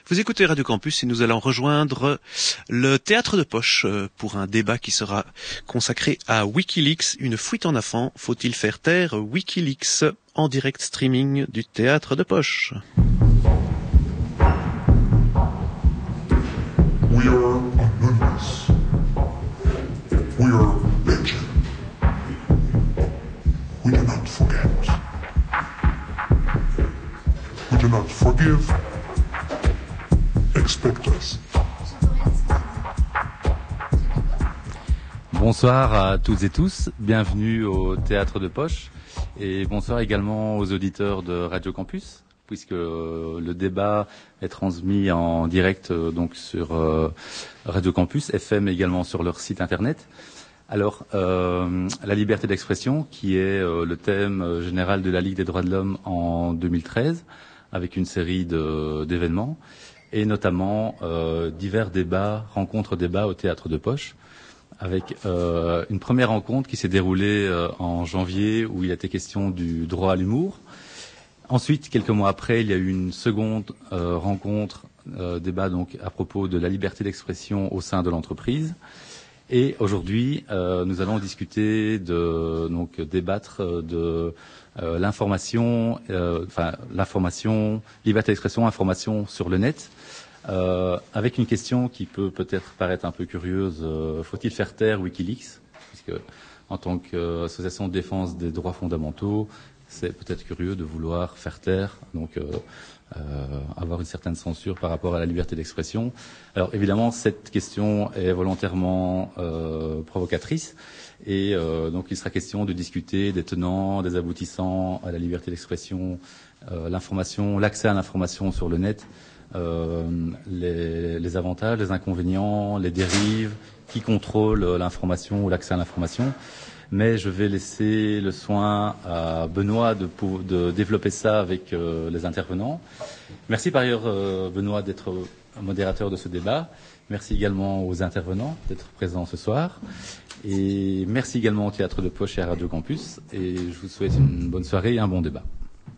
Vous écoutez Radio Campus et nous allons rejoindre le Théâtre de Poche pour un débat qui sera consacré à Wikileaks, une fuite en avant. Faut-il faire taire Wikileaks en direct streaming du Théâtre de Poche? We are anonymous. We are legend. We do not forget. We do not forgive. Expect us. Bonsoir à toutes et tous, bienvenue au Théâtre de Poche et bonsoir également aux auditeurs de Radio Campus, puisque le débat est transmis en direct donc sur Radio Campus FM et également sur leur site internet. Alors, la liberté d'expression, qui est le thème général de la Ligue des droits de l'homme en 2013, avec une série d'événements, et notamment divers débats, rencontres-débats au Théâtre de Poche, avec une première rencontre qui s'est déroulée en janvier, où il était question du droit à l'humour. Ensuite, quelques mois après, il y a eu une seconde rencontre, débat donc à propos de la liberté d'expression au sein de l'entreprise. Et aujourd'hui, nous allons discuter débattre de l'information, l'information, liberté d'expression, information sur le net, avec une question qui peut-être paraître un peu curieuse. Faut-il faire taire Wikileaks? Puisque, en tant qu'association de défense des droits fondamentaux, c'est peut-être curieux de vouloir faire taire, avoir une certaine censure par rapport à la liberté d'expression. Alors évidemment, cette question est volontairement provocatrice et donc il sera question de discuter des tenants, des aboutissants à la liberté d'expression, l'information, l'accès à l'information sur le net, les avantages, les inconvénients, les dérives, qui contrôle l'information ou l'accès à l'information. Mais je vais laisser le soin à Benoît de développer ça avec les intervenants. Merci par ailleurs, Benoît, d'être modérateur de ce débat. Merci également aux intervenants d'être présents ce soir. Et merci également au Théâtre de Poche et à Radio Campus. Et je vous souhaite une bonne soirée et un bon débat.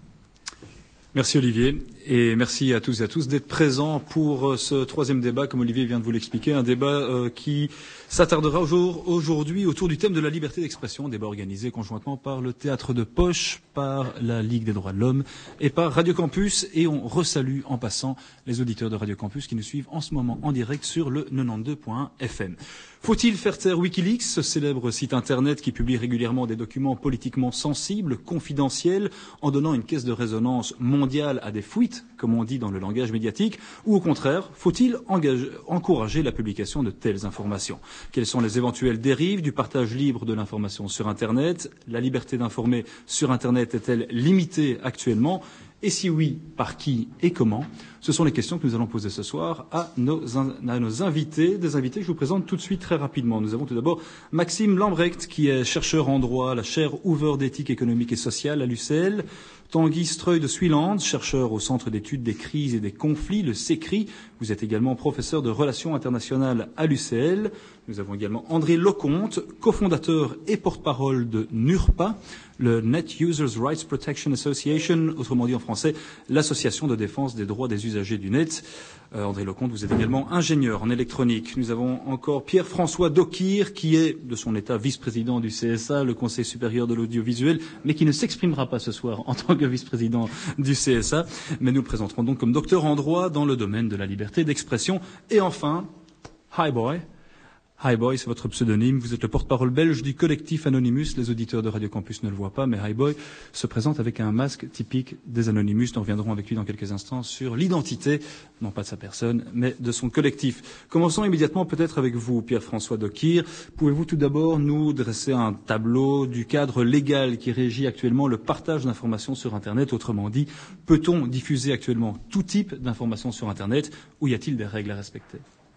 Merci Olivier et merci à tous et à tous d'être présents pour ce troisième débat, comme Olivier vient de vous l'expliquer, un débat qui s'attardera aujourd'hui autour du thème de la liberté d'expression, débat organisé conjointement par le Théâtre de Poche, par la Ligue des droits de l'homme et par Radio Campus, et on resalue en passant les auditeurs de Radio Campus qui nous suivent en ce moment en direct sur le 92.fm. Faut-il faire taire Wikileaks, ce célèbre site internet qui publie régulièrement des documents politiquement sensibles, confidentiels, en donnant une caisse de résonance mondiale à des fuites, comme on dit dans le langage médiatique, ou au contraire, faut-il encourager la publication de telles informations? Quelles sont les éventuelles dérives du partage libre de l'information sur Internet? La liberté d'informer sur Internet est-elle limitée actuellement? Et si oui, par qui et comment? Ce sont les questions que nous allons poser ce soir à nos invités, des invités que je vous présente tout de suite très rapidement. Nous avons tout d'abord Maxime Lambrecht, qui est chercheur en droit à la chaire Hoover d'éthique économique et sociale à l'UCL. Tanguy Streuil de Suiland, chercheur au Centre d'études des crises et des conflits, le CECRI. Vous êtes également professeur de relations internationales à l'UCL. Nous avons également André Lecomte, cofondateur et porte-parole de NURPA, le Net Users Rights Protection Association, autrement dit en français, l'association de défense des droits des usagers du net. André Lecomte, vous êtes également ingénieur en électronique. Nous avons encore Pierre-François Docquire, qui est, de son état, vice-président du CSA, le Conseil supérieur de l'audiovisuel, mais qui ne s'exprimera pas ce soir en tant que vice-président du CSA. Mais nous le présenterons donc comme docteur en droit dans le domaine de la liberté d'expression. Et enfin, Hi Boy. Hi Boy, c'est votre pseudonyme. Vous êtes le porte-parole belge du collectif Anonymous. Les auditeurs de Radio Campus ne le voient pas, mais Hi Boy se présente avec un masque typique des Anonymous. Nous reviendrons avec lui dans quelques instants sur l'identité, non pas de sa personne, mais de son collectif. Commençons immédiatement peut-être avec vous, Pierre-François Docquire. Pouvez-vous tout d'abord nous dresser un tableau du cadre légal qui régit actuellement le partage d'informations sur Internet? Autrement dit, peut-on diffuser actuellement tout type d'informations sur Internet, ou y a-t-il des règles à respecter?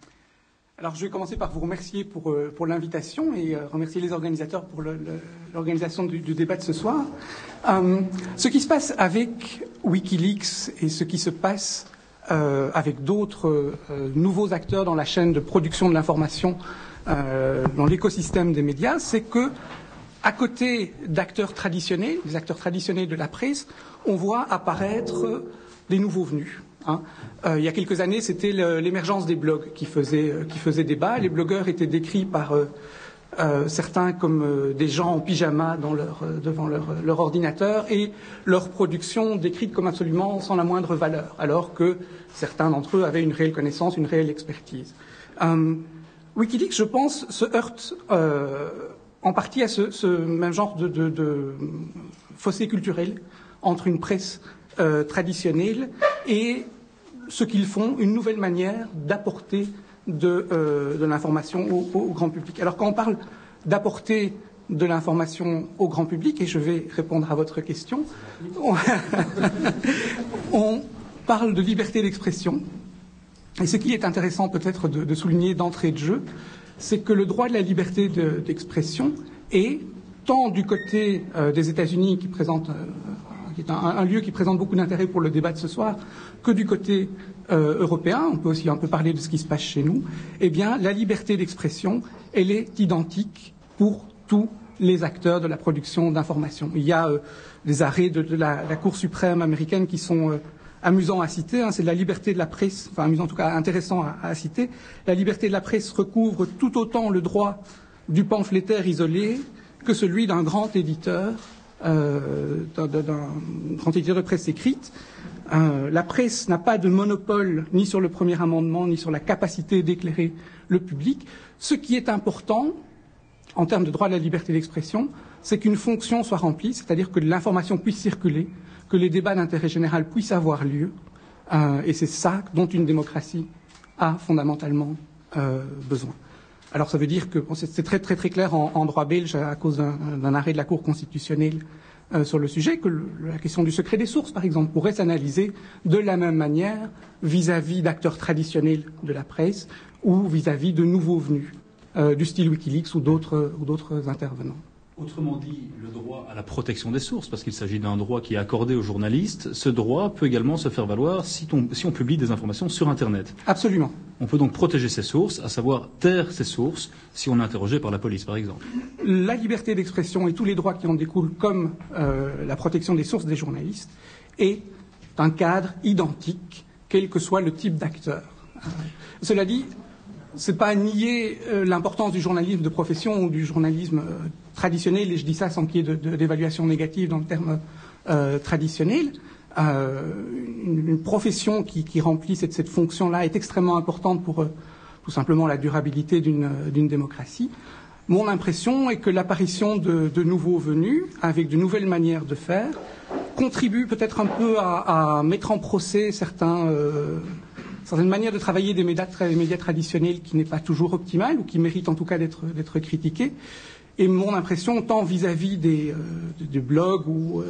Alors, je vais commencer par vous remercier pour l'invitation et remercier les organisateurs pour l'organisation du débat de ce soir. Ce qui se passe avec Wikileaks et ce qui se passe avec d'autres nouveaux acteurs dans la chaîne de production de l'information dans l'écosystème des médias, c'est que, à côté d'acteurs traditionnels, des acteurs traditionnels de la presse, on voit apparaître des nouveaux venus. Il y a quelques années, c'était l'émergence des blogs qui faisait débat. Les blogueurs étaient décrits par certains comme des gens en pyjama devant leur ordinateur et leur production décrite comme absolument sans la moindre valeur, alors que certains d'entre eux avaient une réelle connaissance, une réelle expertise. Wikileaks, je pense, se heurte en partie à ce même genre de fossé culturel entre une presse traditionnelle et ce qu'ils font, une nouvelle manière d'apporter de l'information au grand public. Alors quand on parle d'apporter de l'information au grand public, et je vais répondre à votre question, on parle de liberté d'expression. Et ce qui est intéressant peut-être de souligner d'entrée de jeu, c'est que le droit de la liberté d'expression est tant du côté des États-Unis qui est un lieu qui présente beaucoup d'intérêt pour le débat de ce soir, que du côté européen, on peut aussi un peu parler de ce qui se passe chez nous, eh bien, la liberté d'expression, elle est identique pour tous les acteurs de la production d'informations. Il y a des arrêts de la Cour suprême américaine qui sont amusants à citer, c'est la liberté de la presse, enfin amusant en tout cas, intéressant à citer. La liberté de la presse recouvre tout autant le droit du pamphlétaire isolé que celui d'un grand éditeur, d'un grand éditeur de presse écrite. La presse n'a pas de monopole ni sur le premier amendement, ni sur la capacité d'éclairer le public. Ce qui est important, en termes de droit de la liberté d'expression, c'est qu'une fonction soit remplie, c'est-à-dire que l'information puisse circuler, que les débats d'intérêt général puissent avoir lieu. Et c'est ça dont une démocratie a fondamentalement besoin. Alors ça veut dire que c'est très très très clair en droit belge à cause d'un arrêt de la Cour constitutionnelle sur le sujet, que la question du secret des sources, par exemple, pourrait s'analyser de la même manière vis-à-vis d'acteurs traditionnels de la presse ou vis-à-vis de nouveaux venus du style Wikileaks ou d'autres intervenants. Autrement dit, le droit à la protection des sources, parce qu'il s'agit d'un droit qui est accordé aux journalistes, ce droit peut également se faire valoir si on publie des informations sur Internet. Absolument. On peut donc protéger ses sources, à savoir taire ses sources, si on est interrogé par la police, par exemple. La liberté d'expression et tous les droits qui en découlent, comme la protection des sources des journalistes, est un cadre identique, quel que soit le type d'acteur. Cela dit, c'est pas nier l'importance du journalisme de profession ou du journalisme traditionnel, et je dis ça sans qu'il y ait d'évaluation négative dans le terme traditionnel. Une profession qui remplit cette fonction-là est extrêmement importante pour tout simplement la durabilité d'une démocratie. Mon impression est que l'apparition de nouveaux venus, avec de nouvelles manières de faire, contribue peut-être un peu à mettre en procès certaines manières de travailler des médias traditionnels qui n'est pas toujours optimale ou qui mérite en tout cas d'être critiquées. Et mon impression, tant vis-à-vis des blogs ou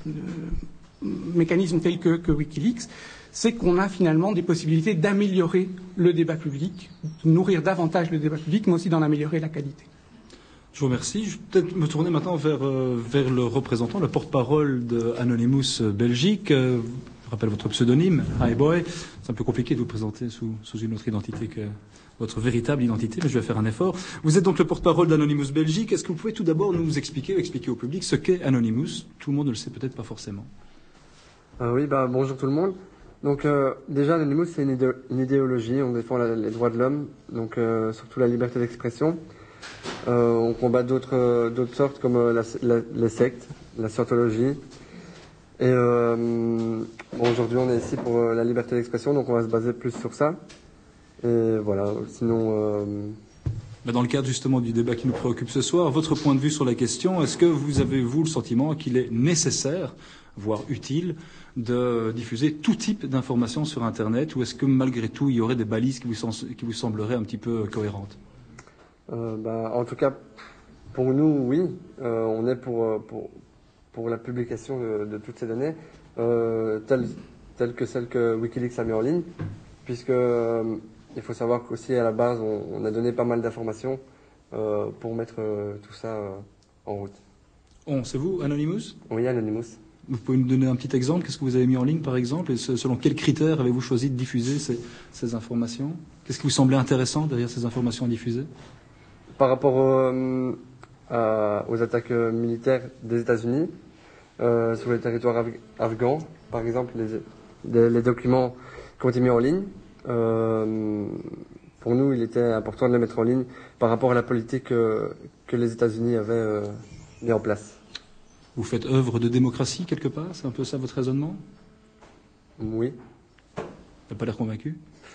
mécanismes tels que Wikileaks, c'est qu'on a finalement des possibilités d'améliorer le débat public, de nourrir davantage le débat public, mais aussi d'en améliorer la qualité. Je vous remercie. Je vais peut-être me tourner maintenant vers le représentant, le porte-parole de Anonymous Belgique. Je rappelle votre pseudonyme, Highboy. C'est un peu compliqué de vous présenter sous une autre identité que votre véritable identité, mais je vais faire un effort. Vous êtes donc le porte-parole d'Anonymous Belgique. Est-ce que vous pouvez tout d'abord nous expliquer au public ce qu'est Anonymous? Tout le monde ne le sait peut-être pas forcément. Oui, bonjour tout le monde. Donc déjà, Anonymous, c'est une idéologie. On défend les droits de l'homme, donc surtout la liberté d'expression. On combat d'autres sortes comme les sectes, la scientologie. Et aujourd'hui, on est ici pour la liberté d'expression, donc on va se baser plus sur ça. Et voilà, sinon... Dans le cadre justement du débat qui nous préoccupe ce soir, votre point de vue sur la question, est-ce que vous avez, vous, le sentiment qu'il est nécessaire, voire utile, de diffuser tout type d'informations sur Internet, ou est-ce que malgré tout, il y aurait des balises qui vous sembleraient un petit peu cohérentes? En tout cas, pour nous, oui. On est pour la publication de toutes ces données, telles que celles que Wikileaks a mis en ligne, puisque il faut savoir qu'aussi à la base, on a donné pas mal d'informations pour mettre tout ça en route. C'est vous, Anonymous? Oui, Anonymous. Vous pouvez nous donner un petit exemple? Qu'est-ce que vous avez mis en ligne, par exemple? Et selon quels critères avez-vous choisi de diffuser ces informations? Qu'est-ce qui vous semblait intéressant derrière ces informations à diffuser? Par rapport aux attaques militaires des États-Unis sur les territoires afghans, par exemple, les documents qui ont été mis en ligne. Pour nous, il était important de les mettre en ligne par rapport à la politique que les États-Unis avaient mis en place. Vous faites œuvre de démocratie quelque part? C'est un peu ça votre raisonnement? Oui. Vous n'avez pas l'air convaincu?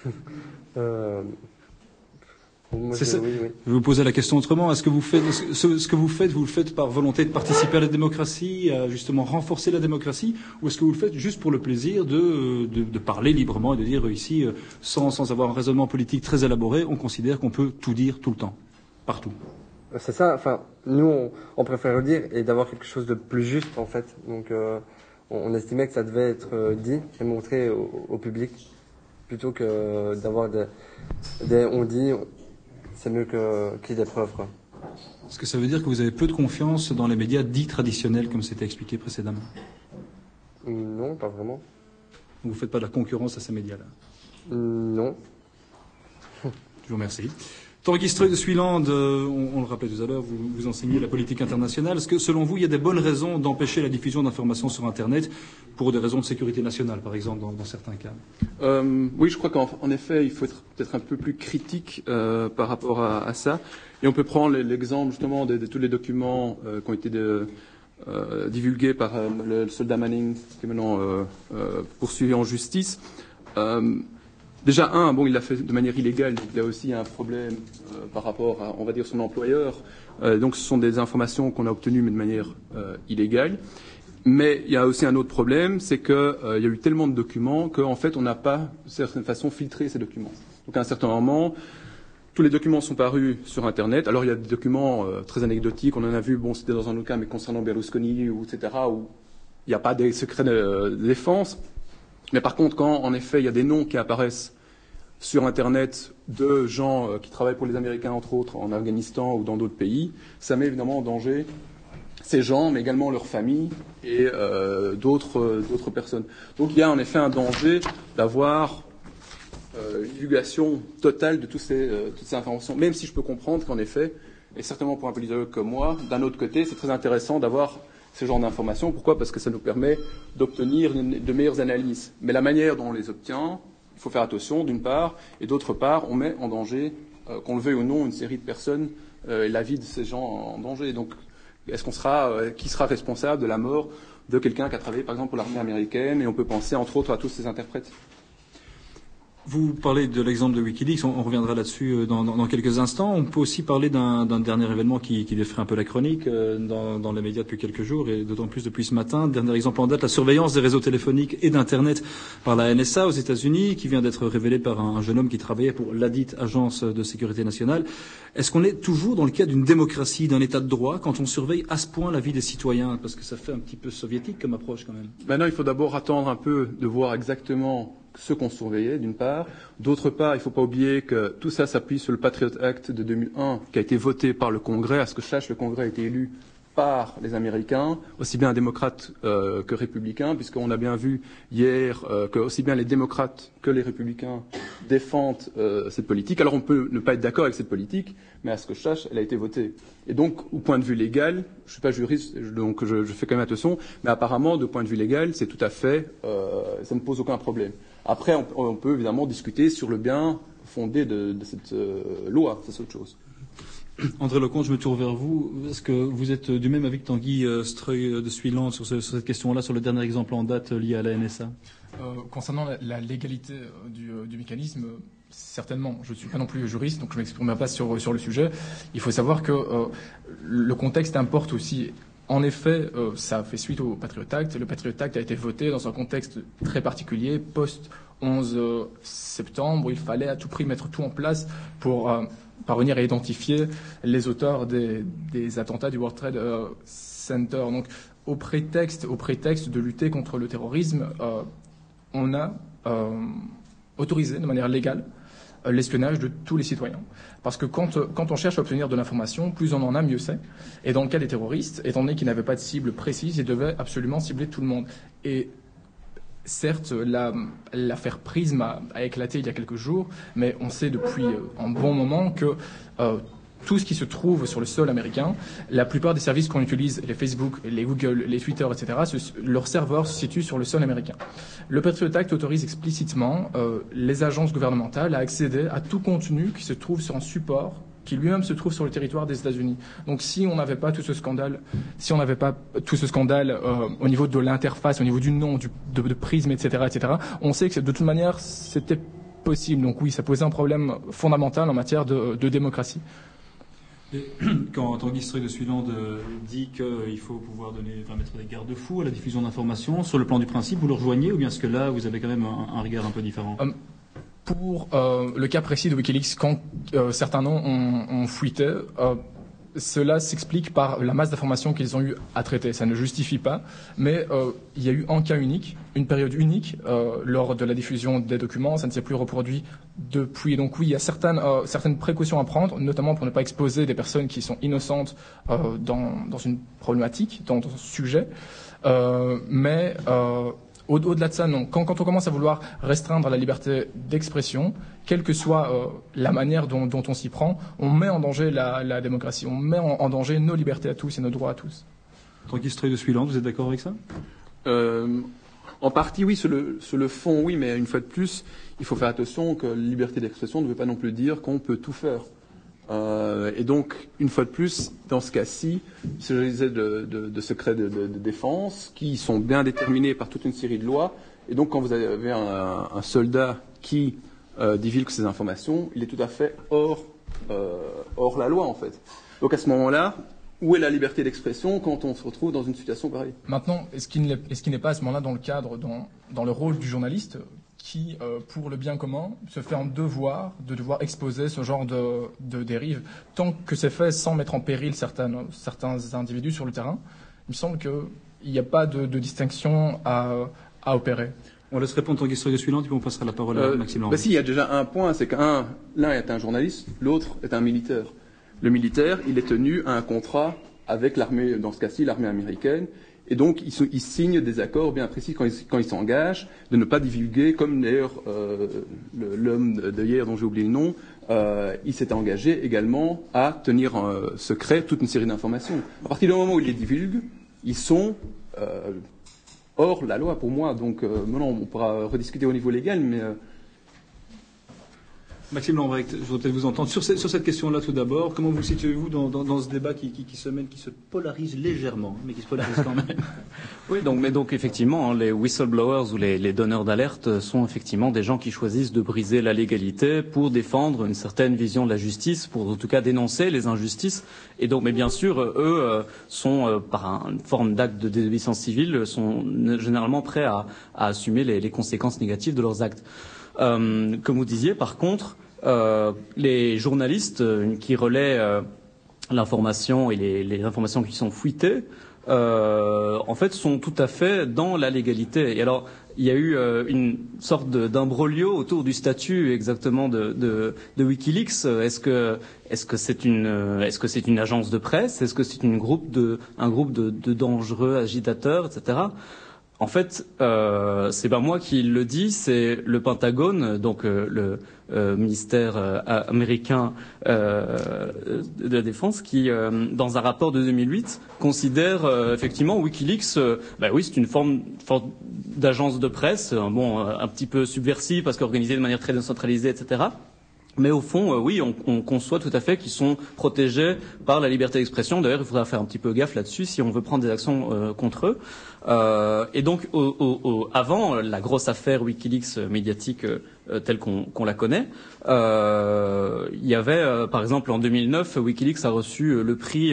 Moi, Oui. oui. Je vais vous poser la question autrement. Est-ce que vous faites ce que vous le faites par volonté de participer à la démocratie, à justement renforcer la démocratie, ou est-ce que vous le faites juste pour le plaisir de parler librement et de dire ici, sans avoir un raisonnement politique très élaboré, on considère qu'on peut tout dire tout le temps, partout? C'est ça. Enfin, nous, on préfère le dire et d'avoir quelque chose de plus juste en fait. Donc, on estimait que ça devait être dit et montré au public plutôt que d'avoir des on dit. C'est mieux qu'il y ait des preuves, quoi. Est-ce que ça veut dire que vous avez peu de confiance dans les médias dits traditionnels, comme c'était expliqué précédemment? Non, pas vraiment. Vous ne faites pas de la concurrence à ces médias-là? Non. Je vous remercie. Tanguy Streu de Suiland, on le rappelait tout à l'heure, vous enseignez la politique internationale. Est-ce que, selon vous, il y a des bonnes raisons d'empêcher la diffusion d'informations sur Internet pour des raisons de sécurité nationale, par exemple, dans certains cas? Oui, je crois qu'en effet, il faut être peut-être un peu plus critique par rapport à ça. Et on peut prendre l'exemple justement de tous les documents qui ont été divulgués par le soldat Manning, qui est maintenant poursuivi en justice. Déjà, il l'a fait de manière illégale, donc il a aussi un problème par rapport à, on va dire, son employeur. Donc ce sont des informations qu'on a obtenues, mais de manière illégale. Mais il y a aussi un autre problème, c'est qu'il y a eu tellement de documents qu'en fait, on n'a pas, de certaine façon, filtré ces documents. Donc à un certain moment, tous les documents sont parus sur Internet. Alors il y a des documents très anecdotiques, on en a vu, c'était dans un autre cas, mais concernant Berlusconi, etc., où il n'y a pas des secrets de défense. Mais par contre, quand en effet il y a des noms qui apparaissent sur Internet de gens qui travaillent pour les Américains, entre autres, en Afghanistan ou dans d'autres pays, ça met évidemment en danger ces gens, mais également leurs familles et d'autres personnes. Donc il y a en effet un danger d'avoir une divulgation totale de toutes ces informations, même si je peux comprendre qu'en effet, et certainement pour un politologue comme moi, d'un autre côté, c'est très intéressant d'avoir ce genre d'informations. Pourquoi? Parce que ça nous permet d'obtenir de meilleures analyses. Mais la manière dont on les obtient, il faut faire attention, d'une part, et d'autre part, on met en danger, qu'on le veuille ou non, une série de personnes et la vie de ces gens en danger. Donc, qui sera responsable de la mort de quelqu'un qui a travaillé, par exemple, pour l'armée américaine? Et on peut penser, entre autres, à tous ces interprètes. Vous parlez de l'exemple de Wikileaks, on reviendra là-dessus dans quelques instants. On peut aussi parler d'un dernier événement qui défraie un peu la chronique dans les médias depuis quelques jours, et d'autant plus depuis ce matin. Dernier exemple en date, la surveillance des réseaux téléphoniques et d'Internet par la NSA aux États-Unis, qui vient d'être révélée par un jeune homme qui travaillait pour ladite agence de sécurité nationale. Est-ce qu'on est toujours dans le cas d'une démocratie, d'un état de droit, quand on surveille à ce point la vie des citoyens? Parce que ça fait un petit peu soviétique comme approche quand même. Maintenant, il faut d'abord attendre un peu de voir exactement ce qu'on surveillait, d'une part. D'autre part, il ne faut pas oublier que tout ça s'appuie sur le Patriot Act de 2001, qui a été voté par le Congrès. À ce que je sache, le Congrès a été élu par les Américains, aussi bien démocrates que républicains, puisqu'on a bien vu hier que aussi bien les démocrates que les républicains défendent cette politique. Alors on peut ne pas être d'accord avec cette politique, mais à ce que je sache, elle a été votée. Et donc, au point de vue légal, je ne suis pas juriste, donc je fais quand même attention, mais apparemment, de point de vue légal, c'est tout à fait, ça ne pose aucun problème. Après, on peut évidemment discuter sur le bien fondé de cette loi, c'est autre chose. André Lecomte, je me tourne vers vous. Est-ce que vous êtes du même avis que Tanguy Streu de Suiland sur cette question-là, sur le dernier exemple en date lié à la NSA? Concernant la légalité du mécanisme, certainement. Je ne suis pas non plus juriste, donc je ne m'exprimerai pas sur le sujet. Il faut savoir que le contexte importe aussi. En effet, ça fait suite au Patriot Act. Le Patriot Act a été voté dans un contexte très particulier, post-11 septembre. Il fallait à tout prix mettre tout en place pour parvenir à identifier les auteurs des attentats du World Trade Center. Donc, au prétexte de lutter contre le terrorisme, on a autorisé de manière légale l'espionnage de tous les citoyens. Parce que quand on cherche à obtenir de l'information, plus on en a, mieux c'est. Et dans le cas des terroristes, étant donné qu'ils n'avaient pas de cible précise, ils devaient absolument cibler tout le monde. Et certes, l'affaire Prism a éclaté il y a quelques jours, mais on sait depuis un bon moment que tout ce qui se trouve sur le sol américain. La plupart des services qu'on utilise, les Facebook, les Google, les Twitter, etc., leurs serveurs se situent sur le sol américain. Le Patriot Act autorise explicitement les agences gouvernementales à accéder à tout contenu qui se trouve sur un support qui lui-même se trouve sur le territoire des États-Unis. Donc, si on n'avait pas tout ce scandale, au niveau de l'interface, au niveau du nom, de Prism, etc., on sait que de toute manière, c'était possible. Donc oui, ça posait un problème fondamental en matière de démocratie. Et quand Tanguy Streuil de Suiland dit qu'il faut pouvoir mettre des garde-fous à la diffusion d'informations, sur le plan du principe, vous le rejoignez ou bien est-ce que là, vous avez quand même un regard un peu différent? Pour le cas précis de Wikileaks, quand certains noms ont fuité, cela s'explique par la masse d'informations qu'ils ont eu à traiter. Ça ne justifie pas, mais il y a eu un cas unique, une période unique lors de la diffusion des documents. Ça ne s'est plus reproduit depuis. Donc oui, il y a certaines précautions à prendre, notamment pour ne pas exposer des personnes qui sont innocentes dans une problématique, dans un sujet. Mais au-delà de ça, non. Quand on commence à vouloir restreindre la liberté d'expression, quelle que soit la manière dont on s'y prend, on met en danger la démocratie, on met en danger nos libertés à tous et nos droits à tous. Tanguy Streuil de Suiland, vous êtes d'accord avec ça? En partie, oui. Sur le fond, oui, mais une fois de plus, il faut faire attention que la liberté d'expression ne veut pas non plus dire qu'on peut tout faire. Et donc, une fois de plus, dans ce cas-ci, il s'agissait de secrets de défense qui sont bien déterminés par toute une série de lois. Et donc, quand vous avez un soldat qui divulgue ces informations, il est tout à fait hors la loi, en fait. Donc, à ce moment-là, où est la liberté d'expression quand on se retrouve dans une situation pareille? Maintenant, est-ce qu'il n'est pas à ce moment-là dans le cadre, dans le rôle du journaliste qui, pour le bien commun, se fait un devoir de devoir exposer ce genre de dérive, tant que c'est fait sans mettre en péril certains individus sur le terrain? Il me semble qu'il n'y a pas de distinction à opérer. On laisse répondre Tanguy Streuil de Suiland, puis on passera la parole à Maxime Lambert. Si, il y a déjà un point, c'est l'un est un journaliste, l'autre est un militaire. Le militaire, il est tenu à un contrat avec l'armée, dans ce cas-ci, l'armée américaine. Et donc, il signe des accords bien précis quand il s'engage de ne pas divulguer, comme d'ailleurs l'homme de hier dont j'ai oublié le nom, il s'était engagé également à tenir secret toute une série d'informations. À partir du moment où il les divulgue, ils sont hors la loi pour moi. Donc, maintenant, on pourra rediscuter au niveau légal, mais... Maxime Lambrecht, je voudrais peut-être vous entendre sur cette question-là tout d'abord. Comment vous situez-vous dans ce débat qui se mène, qui se polarise légèrement, mais qui se polarise quand même? Oui, donc effectivement, les whistleblowers ou les donneurs d'alerte sont effectivement des gens qui choisissent de briser la légalité pour défendre une certaine vision de la justice, pour en tout cas dénoncer les injustices. Et donc, mais bien sûr, eux sont par une forme d'acte de désobéissance civile, sont généralement prêts à assumer les conséquences négatives de leurs actes. Comme vous disiez, par contre, les journalistes qui relaient l'information et les informations qui sont fuitées, en fait, sont tout à fait dans la légalité. Et alors, il y a eu une sorte d'imbroglio autour du statut exactement de WikiLeaks. Est-ce que c'est une agence de presse? Est-ce que c'est un groupe de dangereux agitateurs, etc. En fait, c'est pas moi qui le dis, c'est le Pentagone, donc le ministère américain de la Défense, qui, dans un rapport de 2008, considère effectivement WikiLeaks, oui, c'est une forme d'agence de presse, un petit peu subversive parce qu'organisée de manière très décentralisée, etc. Mais au fond, oui, on conçoit tout à fait qu'ils sont protégés par la liberté d'expression. D'ailleurs, il faudra faire un petit peu gaffe là-dessus si on veut prendre des actions contre eux. Et donc, avant la grosse affaire WikiLeaks médiatique telle qu'on la connaît, il y avait, par exemple, en 2009, WikiLeaks a reçu le prix,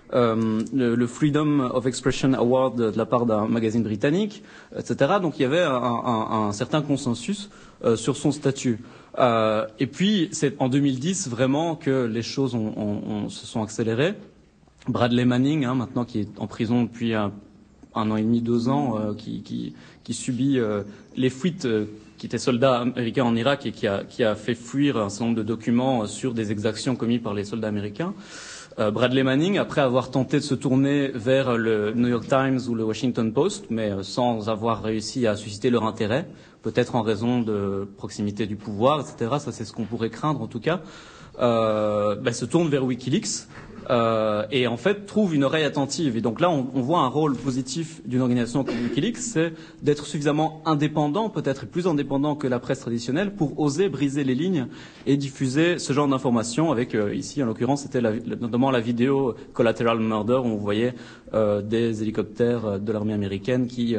le Freedom of Expression Award de la part d'un magazine britannique, etc. Donc, il y avait un certain consensus sur son statut. Et puis, c'est en 2010 vraiment que les choses se sont accélérées. Bradley Manning, maintenant qui est en prison depuis un an et demi, 2 ans, qui subit les fuites, qui était soldat américain en Irak et qui a fait fuir un certain nombre de documents sur des exactions commises par les soldats américains. Bradley Manning, après avoir tenté de se tourner vers le New York Times ou le Washington Post, mais sans avoir réussi à susciter leur intérêt peut-être en raison de proximité du pouvoir, etc. Ça, c'est ce qu'on pourrait craindre en tout cas. Se tourne vers WikiLeaks. Et en fait trouve une oreille attentive. Et donc là, on voit un rôle positif d'une organisation comme WikiLeaks, c'est d'être suffisamment indépendant, peut-être plus indépendant que la presse traditionnelle, pour oser briser les lignes et diffuser ce genre d'informations. Avec ici, en l'occurrence, c'était notamment la vidéo Collateral Murder, où on voyait des hélicoptères de l'armée américaine qui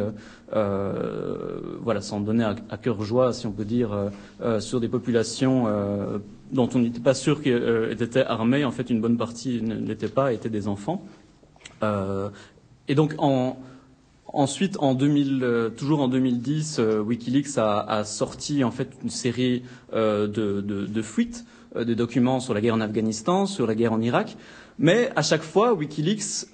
s'en donnaient à cœur joie, si on peut dire, sur des populations dont on n'était pas sûr qu'elles étaient armées. En fait, une bonne partie ne l'était pas, étaient des enfants. Et donc, ensuite, toujours en 2010, WikiLeaks a sorti en fait une série de fuites, de documents sur la guerre en Afghanistan, sur la guerre en Irak. Mais à chaque fois, WikiLeaks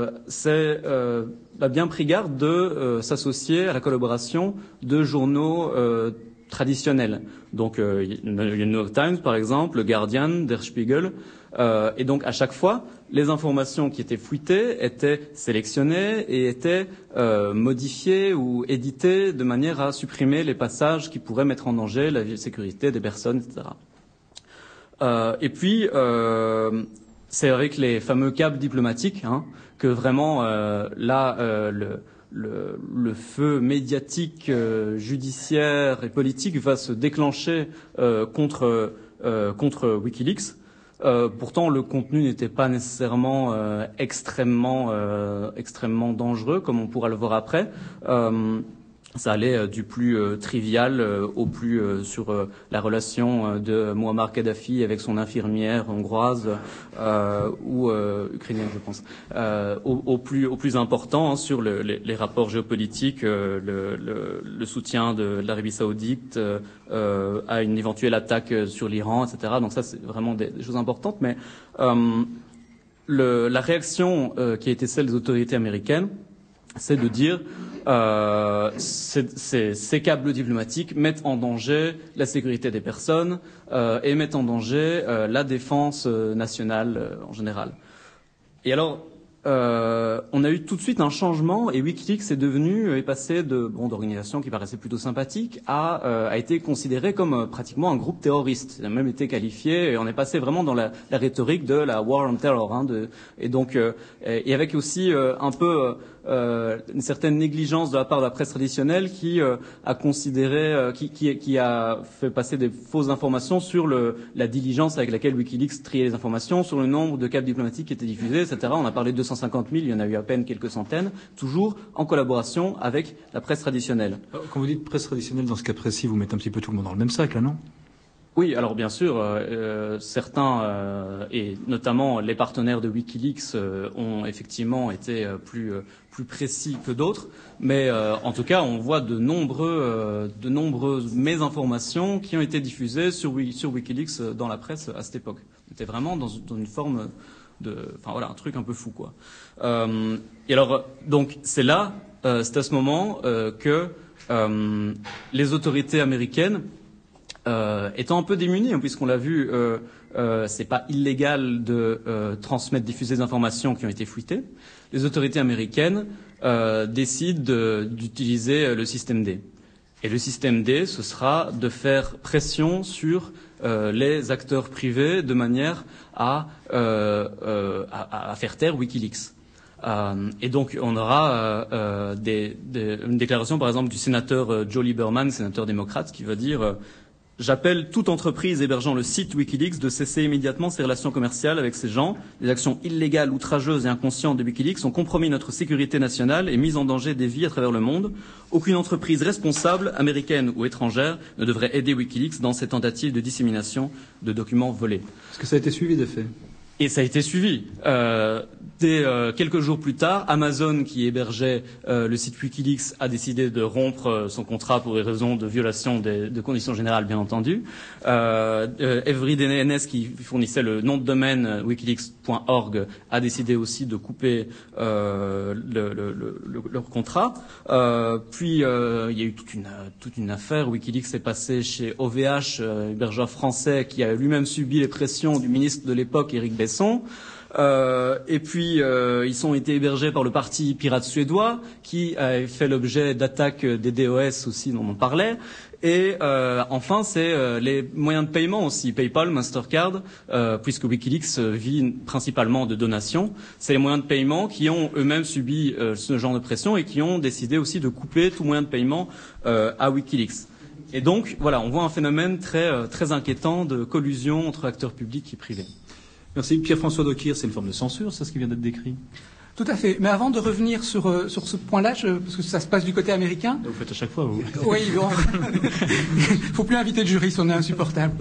a bien pris garde de s'associer à la collaboration de journaux traditionnels. Donc, le New York Times, par exemple, le Guardian, Der Spiegel. Et donc, à chaque fois, les informations qui étaient fuitées étaient sélectionnées et étaient modifiées ou éditées de manière à supprimer les passages qui pourraient mettre en danger la sécurité des personnes, etc. Et puis, c'est avec les fameux câbles diplomatiques que vraiment, le feu médiatique, judiciaire et politique va se déclencher contre WikiLeaks. Pourtant, le contenu n'était pas nécessairement extrêmement dangereux, comme on pourra le voir après. Ça allait du plus trivial au plus sur la relation de Muammar Kadhafi avec son infirmière hongroise ou ukrainienne, je pense, au plus important sur les rapports géopolitiques, le soutien de l'Arabie Saoudite à une éventuelle attaque sur l'Iran, etc. Donc ça, c'est vraiment des choses importantes. Mais la réaction qui a été celle des autorités américaines, c'est de dire ces câbles diplomatiques mettent en danger la sécurité des personnes et mettent en danger la défense nationale en général. Et alors, on a eu tout de suite un changement et WikiLeaks est passé d'organisation qui paraissait plutôt sympathique a été considéré comme pratiquement un groupe terroriste. Il a même été qualifié et on est passé vraiment dans la rhétorique de la war on terror. Et donc, et avec aussi un peu une certaine négligence de la part de la presse traditionnelle qui a considéré, qui a fait passer des fausses informations sur la diligence avec laquelle WikiLeaks triait les informations, sur le nombre de câbles diplomatiques qui étaient diffusés, etc. On a parlé de 250 000, il y en a eu à peine quelques centaines, toujours en collaboration avec la presse traditionnelle. Quand vous dites presse traditionnelle, dans ce cas précis, vous mettez un petit peu tout le monde dans le même sac, là, non ? Oui, alors bien sûr, certains, et notamment les partenaires de WikiLeaks, ont effectivement été plus précis que d'autres, mais en tout cas, on voit de nombreuses mésinformations qui ont été diffusées sur WikiLeaks dans la presse à cette époque. C'était vraiment dans une forme un truc un peu fou, quoi. Et alors, donc, c'est à ce moment que les autorités américaines, étant un peu démunies, puisqu'on l'a vu, c'est pas illégal de diffuser des informations qui ont été fuitées. Les autorités américaines décident d'utiliser le système D. Et le système D, ce sera de faire pression sur les acteurs privés de manière à faire taire WikiLeaks. Et donc on aura une déclaration par exemple du sénateur Joe Lieberman, sénateur démocrate, qui va dire j'appelle toute entreprise hébergeant le site WikiLeaks de cesser immédiatement ses relations commerciales avec ces gens. Les actions illégales, outrageuses et inconscientes de WikiLeaks ont compromis notre sécurité nationale et mis en danger des vies à travers le monde. Aucune entreprise responsable, américaine ou étrangère, ne devrait aider WikiLeaks dans ses tentatives de dissémination de documents volés. Est-ce que ça a été suivi des faits ? Et ça a été suivi. Dès quelques jours plus tard, Amazon, qui hébergeait le site WikiLeaks, a décidé de rompre son contrat pour des raisons de violation de conditions générales, bien entendu. EveryDNS, qui fournissait le nom de domaine wikileaks.org, a décidé aussi de couper leur contrat. Puis il y a eu toute une affaire. WikiLeaks est passé chez OVH, hébergeur français, qui a lui-même subi les pressions du ministre de l'époque, Éric récent. Et puis, ils ont été hébergés par le parti pirate suédois, qui a fait l'objet d'attaques des DOS aussi, dont on parlait. Et enfin, c'est les moyens de paiement aussi, PayPal, Mastercard, puisque WikiLeaks vit principalement de donations. C'est les moyens de paiement qui ont eux-mêmes subi ce genre de pression et qui ont décidé aussi de couper tout moyen de paiement à WikiLeaks. Et donc, voilà, on voit un phénomène très inquiétant de collusion entre acteurs publics et privés. Merci. Pierre-François Docquier, c'est une forme de censure, c'est ce qui vient d'être décrit? Tout à fait. Mais avant de revenir sur ce point-là, parce que ça se passe du côté américain. Vous faites à chaque fois, vous. Oui, bon. Faut plus inviter de juriste, on est insupportable.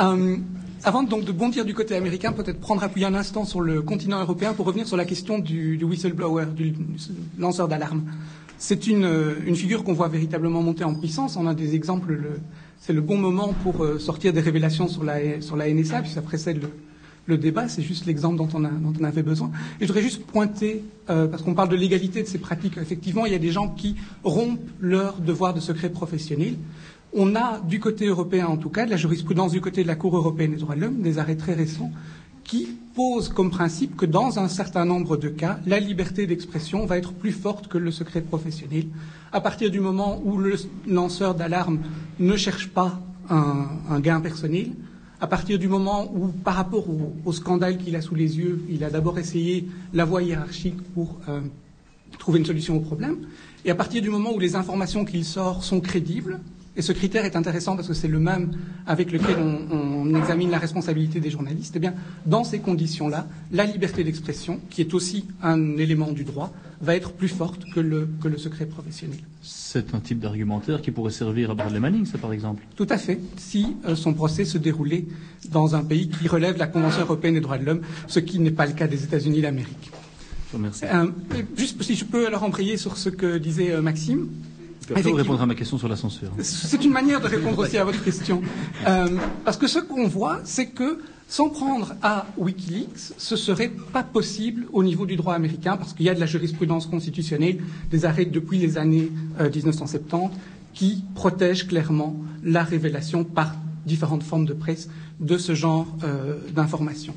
Avant donc de bondir du côté américain, peut-être prendre appui un instant sur le continent européen pour revenir sur la question du whistleblower, du lanceur d'alarme. C'est une figure qu'on voit véritablement monter en puissance. On a des exemples. C'est le bon moment pour sortir des révélations sur la NSA, puis ça précède le débat, c'est juste l'exemple dont on avait besoin. Et je voudrais juste pointer, parce qu'on parle de l'égalité de ces pratiques, effectivement, il y a des gens qui rompent leur devoir de secret professionnel. On a, du côté européen en tout cas, de la jurisprudence du côté de la Cour européenne des droits de l'homme, des arrêts très récents, qui posent comme principe que dans un certain nombre de cas, la liberté d'expression va être plus forte que le secret professionnel. À partir du moment où le lanceur d'alarme ne cherche pas un gain personnel, à partir du moment où, par rapport au scandale qu'il a sous les yeux, il a d'abord essayé la voie hiérarchique pour trouver une solution au problème, et à partir du moment où les informations qu'il sort sont crédibles, et ce critère est intéressant parce que c'est le même avec lequel on examine la responsabilité des journalistes, eh bien, dans ces conditions-là, la liberté d'expression, qui est aussi un élément du droit, va être plus forte que le secret professionnel. C'est un type d'argumentaire qui pourrait servir à Bradley Manning, ça, par exemple. Tout à fait, si son procès se déroulait dans un pays qui relève la Convention européenne des droits de l'homme, ce qui n'est pas le cas des États-Unis d'Amérique. Merci. Juste si je peux alors embrayer sur ce que disait Maxime. Vous répondre à ma question sur la censure. C'est une manière de répondre aussi à votre question. Parce que ce qu'on voit, c'est que s'en prendre à WikiLeaks, ce serait pas possible au niveau du droit américain, parce qu'il y a de la jurisprudence constitutionnelle, des arrêts depuis les années 1970, qui protègent clairement la révélation par différentes formes de presse de ce genre d'informations.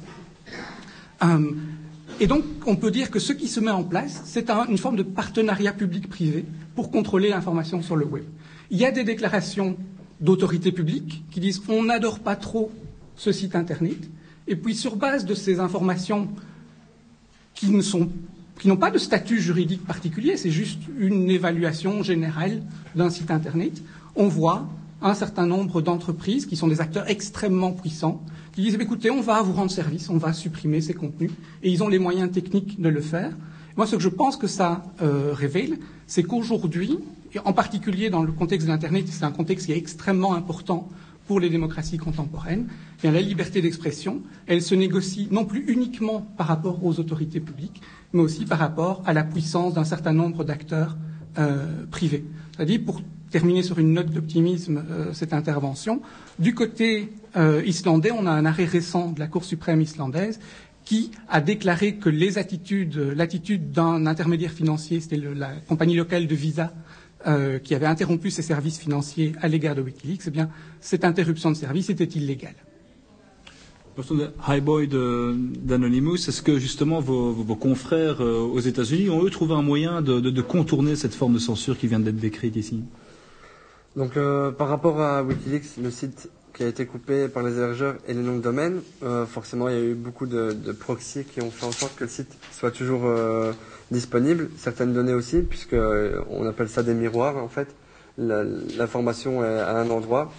Et donc, on peut dire que ce qui se met en place, c'est une forme de partenariat public-privé pour contrôler l'information sur le web. Il y a des déclarations d'autorités publiques qui disent on n'adore pas trop ce site Internet, et puis sur base de ces informations qui n'ont pas de statut juridique particulier, c'est juste une évaluation générale d'un site Internet, on voit un certain nombre d'entreprises qui sont des acteurs extrêmement puissants qui disent écoutez, on va vous rendre service, on va supprimer ces contenus, et ils ont les moyens techniques de le faire. Moi, ce que je pense que ça révèle, c'est qu'aujourd'hui, en particulier dans le contexte de l'Internet, c'est un contexte qui est extrêmement important pour les démocraties contemporaines, bien, la liberté d'expression, elle se négocie non plus uniquement par rapport aux autorités publiques, mais aussi par rapport à la puissance d'un certain nombre d'acteurs privés. C'est-à-dire, pour terminer sur une note d'optimisme cette intervention, du côté islandais, on a un arrêt récent de la Cour suprême islandaise qui a déclaré que l'attitude d'un intermédiaire financier, c'était la compagnie locale de Visa, qui avait interrompu ses services financiers à l'égard de WikiLeaks, eh bien, cette interruption de service était illégale. Highboy d'Anonymous, est-ce que justement vos confrères aux États-Unis ont eux trouvé un moyen de contourner cette forme de censure qui vient d'être décrite ici? Donc par rapport à WikiLeaks, le site qui a été coupé par les hébergeurs et les noms de domaine, forcément il y a eu beaucoup de proxys qui ont fait en sorte que le site soit toujours disponible, certaines données aussi, puisque on appelle ça des miroirs en fait. L'information est à un endroit.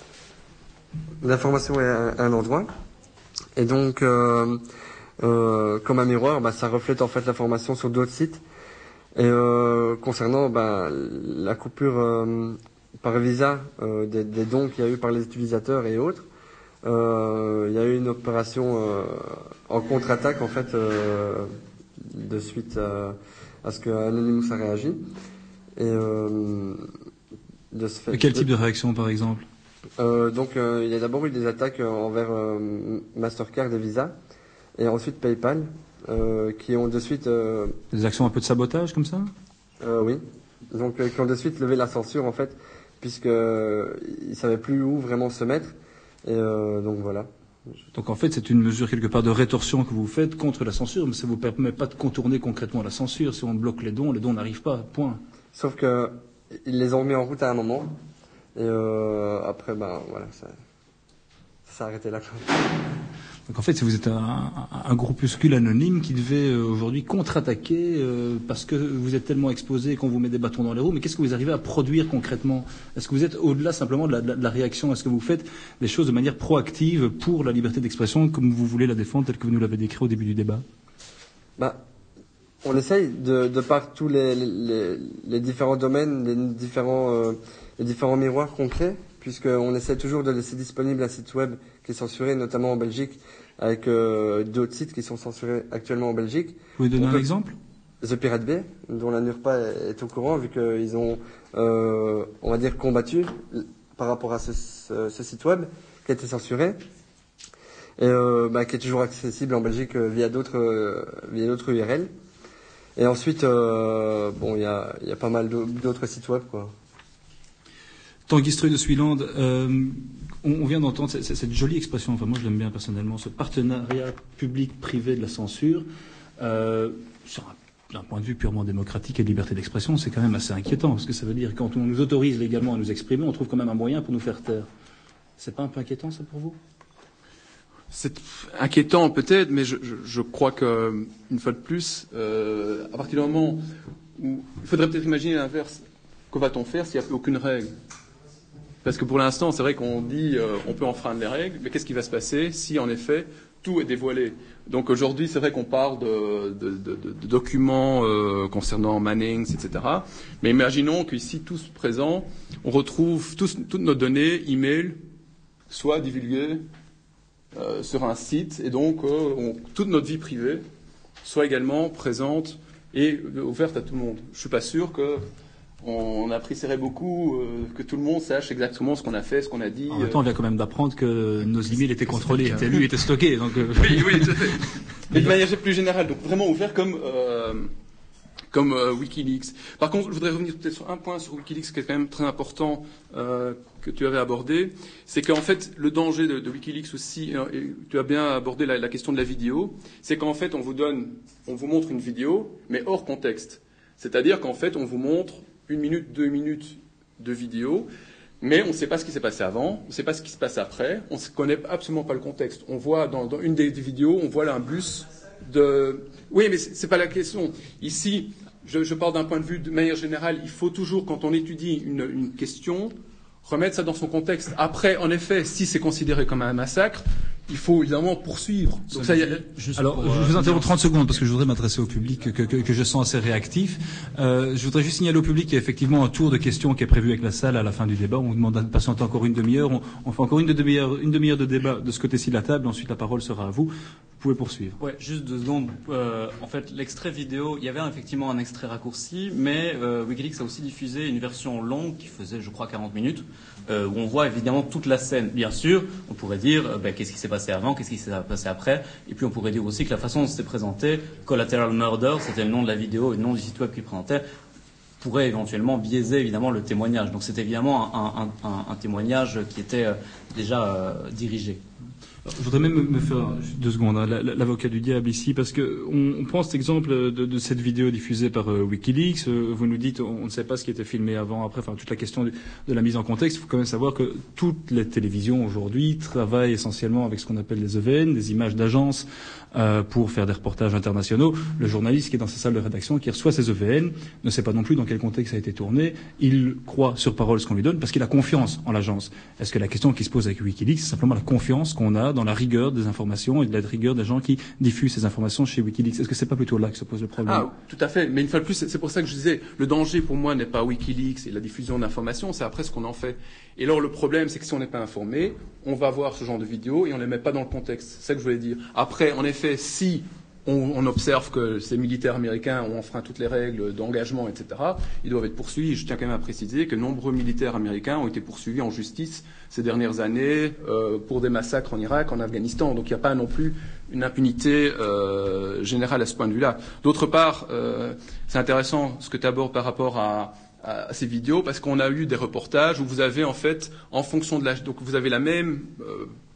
Et donc comme un miroir, ça reflète en fait l'information sur d'autres sites. Et concernant la coupure par Visa des dons qu'il y a eu par les utilisateurs et autres, il y a eu une opération en contre-attaque en fait de suite à ce que Anonymous a réagi. Et de ce fait. Quel type de réaction par exemple? Donc il y a d'abord eu des attaques envers Mastercard et Visa, et ensuite PayPal, qui ont de suite des actions un peu de sabotage comme ça? Oui. Donc qui ont de suite levé la censure en fait, puisque ils savaient plus où vraiment se mettre, et donc voilà. Donc en fait, c'est une mesure quelque part de rétorsion que vous faites contre la censure, mais ça ne vous permet pas de contourner concrètement la censure. Si on bloque les dons n'arrivent pas, point. Sauf que ils les ont mis en route à un moment, et après, voilà, ça s'est arrêté là. Donc en fait, si vous êtes un groupuscule anonyme qui devait aujourd'hui contre-attaquer parce que vous êtes tellement exposé qu'on vous met des bâtons dans les roues, mais qu'est-ce que vous arrivez à produire concrètement? Est-ce que vous êtes au-delà simplement de la réaction? Est-ce que vous faites des choses de manière proactive pour la liberté d'expression comme vous voulez la défendre, telle que vous nous l'avez décrit au début du débat? On essaye de par tous les différents domaines, les différents miroirs qu'on crée, puisqu'on essaie toujours de laisser disponible un site web qui est censuré, notamment en Belgique, avec d'autres sites qui sont censurés actuellement en Belgique. Vous pouvez donner un exemple? The Pirate Bay, dont la NURPA est au courant, vu qu'ils ont, on va dire, combattu par rapport à ce site web qui a été censuré, et qui est toujours accessible en Belgique via d'autres URL. Et ensuite, il y a pas mal d'autres sites web, quoi. Tanguy Struy de Suiland, on vient d'entendre cette jolie expression, enfin moi je l'aime bien personnellement, ce partenariat public-privé de la censure. D'un point de vue purement démocratique et de liberté d'expression, c'est quand même assez inquiétant, parce que ça veut dire que quand on nous autorise légalement à nous exprimer, on trouve quand même un moyen pour nous faire taire. C'est pas un peu inquiétant ça pour vous? C'est inquiétant peut-être, mais je crois que une fois de plus, à partir du moment où il faudrait peut-être imaginer l'inverse, que va-t-on faire s'il n'y a plus aucune règle? Parce que pour l'instant, c'est vrai qu'on dit on peut enfreindre les règles, mais qu'est-ce qui va se passer si en effet tout est dévoilé? Donc aujourd'hui, c'est vrai qu'on parle de documents concernant Mannings, etc. Mais imaginons qu'ici, tous présents, on retrouve toutes nos données, email, soit divulguées sur un site, et donc toute notre vie privée soit également présente et ouverte à tout le monde. Je suis pas sûr qu'on apprécierait beaucoup que tout le monde sache exactement ce qu'on a fait, ce qu'on a dit. En même temps, on vient quand même d'apprendre que nos emails étaient contrôlés, étaient lus, étaient stockés. Donc, Oui, tout à fait. Mais de manière plus générale, donc vraiment ouvert comme Wikileaks. Par contre, je voudrais revenir peut-être sur un point sur Wikileaks qui est quand même très important que tu avais abordé, c'est qu'en fait le danger de Wikileaks aussi, et tu as bien abordé la question de la vidéo, c'est qu'en fait on vous montre une vidéo, mais hors contexte. C'est-à-dire qu'en fait on vous montre 1 minute, 2 minutes de vidéo, mais on ne sait pas ce qui s'est passé avant, on ne sait pas ce qui se passe après, on ne connaît absolument pas le contexte. On voit dans une des vidéos, on voit là un bus de... Oui, mais c'est pas la question. Ici, je parle d'un point de vue de manière générale, il faut toujours, quand on étudie une question, remettre ça dans son contexte. Après, en effet, si c'est considéré comme un massacre, il faut évidemment poursuivre. Donc ça, alors, je vous interromps 30 secondes parce que je voudrais m'adresser au public que je sens assez réactif. Je voudrais juste signaler au public qu'il y a effectivement un tour de questions qui est prévu avec la salle à la fin du débat. On vous demande de patienter encore une demi-heure. On fait encore une demi-heure de débat de ce côté-ci de la table. Ensuite, la parole sera à vous. Vous pouvez poursuivre. Ouais, juste 2 secondes. En fait, l'extrait vidéo, il y avait effectivement un extrait raccourci, mais Wikileaks a aussi diffusé une version longue qui faisait, je crois, 40 minutes, où on voit évidemment toute la scène. Bien sûr, on pourrait dire qu'est-ce qui s'est passé avant, qu'est-ce qui s'est passé après, et puis on pourrait dire aussi que la façon dont c'était présenté, Collateral Murder, c'était le nom de la vidéo et le nom du site web qui présentait, pourrait éventuellement biaiser évidemment le témoignage. Donc c'est évidemment un témoignage qui était déjà dirigé. Je voudrais même me faire 2 secondes, l'avocat du diable ici, parce que on prend cet exemple de cette vidéo diffusée par Wikileaks. Vous nous dites, on ne sait pas ce qui était filmé avant, après, enfin toute la question de la mise en contexte. Il faut quand même savoir que toutes les télévisions aujourd'hui travaillent essentiellement avec ce qu'on appelle des EVN, des images d'agence, pour faire des reportages internationaux. Le journaliste qui est dans sa salle de rédaction, qui reçoit ces EVN, ne sait pas non plus dans quel contexte ça a été tourné. Il croit sur parole ce qu'on lui donne parce qu'il a confiance en l'agence. Est-ce que la question qui se pose avec Wikileaks, c'est simplement la confiance qu'on a dans la rigueur des informations et de la rigueur des gens qui diffusent ces informations chez Wikileaks? Est-ce que c'est pas plutôt là que se pose le problème? Ah, tout à fait. Mais une fois de plus, c'est pour ça que je disais, le danger pour moi n'est pas Wikileaks et la diffusion d'informations, c'est après ce qu'on en fait. Et alors le problème, c'est que si on n'est pas informé, on va voir ce genre de vidéos et on les met pas dans le contexte. C'est ça que je voulais dire. Après, en effet, si on observe que ces militaires américains ont enfreint toutes les règles d'engagement, etc., ils doivent être poursuivis. Je tiens quand même à préciser que nombreux militaires américains ont été poursuivis en justice ces dernières années pour des massacres en Irak, en Afghanistan. Donc il n'y a pas non plus une impunité générale à ce point de vue-là. D'autre part, c'est intéressant ce que tu abordes par rapport à ces vidéos, parce qu'on a eu des reportages où vous avez en fait, en fonction de donc vous avez la même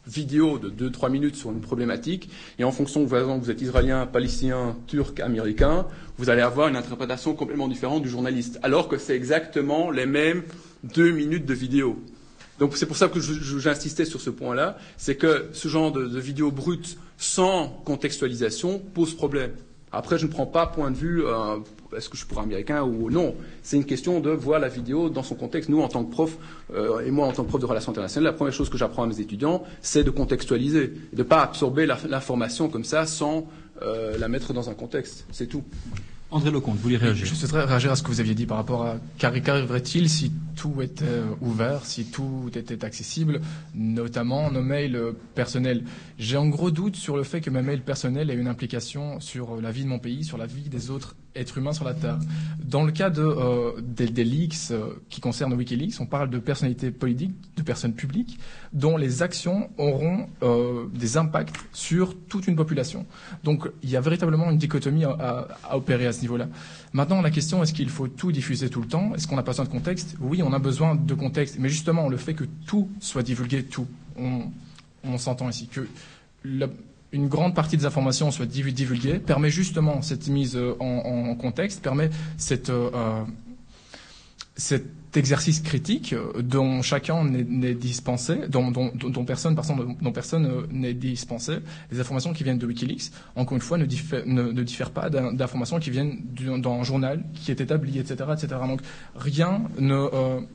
vidéo de 2-3 minutes sur une problématique, et en fonction, par exemple, vous êtes israélien, palestinien, turc, américain, vous allez avoir une interprétation complètement différente du journaliste, alors que c'est exactement les mêmes 2 minutes de vidéo. Donc c'est pour ça que j'insistais sur ce point-là, c'est que ce genre de vidéo brute sans contextualisation pose problème. Après, je ne prends pas point de vue, est-ce que je suis pour un américain ou non. C'est une question de voir la vidéo dans son contexte. Nous, en tant que prof, et moi en tant que prof de relations internationales, la première chose que j'apprends à mes étudiants, c'est de contextualiser, de ne pas absorber l'information comme ça sans la mettre dans un contexte. C'est tout. André Lecomte, vous voulez réagir? Je souhaiterais réagir à ce que vous aviez dit par rapport à qu'arriverait-il si tout était ouvert, si tout était accessible, notamment nos mails personnels. J'ai un gros doute sur le fait que mes mails personnels aient une implication sur la vie de mon pays, sur la vie des autres êtres humains sur la Terre. Dans le cas des leaks qui concernent Wikileaks, on parle de personnalités politiques, de personnes publiques, dont les actions auront des impacts sur toute une population. Donc il y a véritablement une dichotomie à opérer à ce niveau-là. Maintenant, la question, est-ce qu'il faut tout diffuser tout le temps? Est-ce qu'on n'a pas besoin de contexte? Oui, on a besoin de contexte. Mais justement, le fait que tout soit divulgué, on s'entend ici, que une grande partie des informations soit divulguée, permet justement cette mise en contexte, permet cet exercice critique dont chacun n'est dispensé, dont personne n'est dispensé. Les informations qui viennent de Wikileaks, encore une fois, ne diffèrent pas d'informations qui viennent d'un journal qui est établi, etc., etc. Donc rien ne...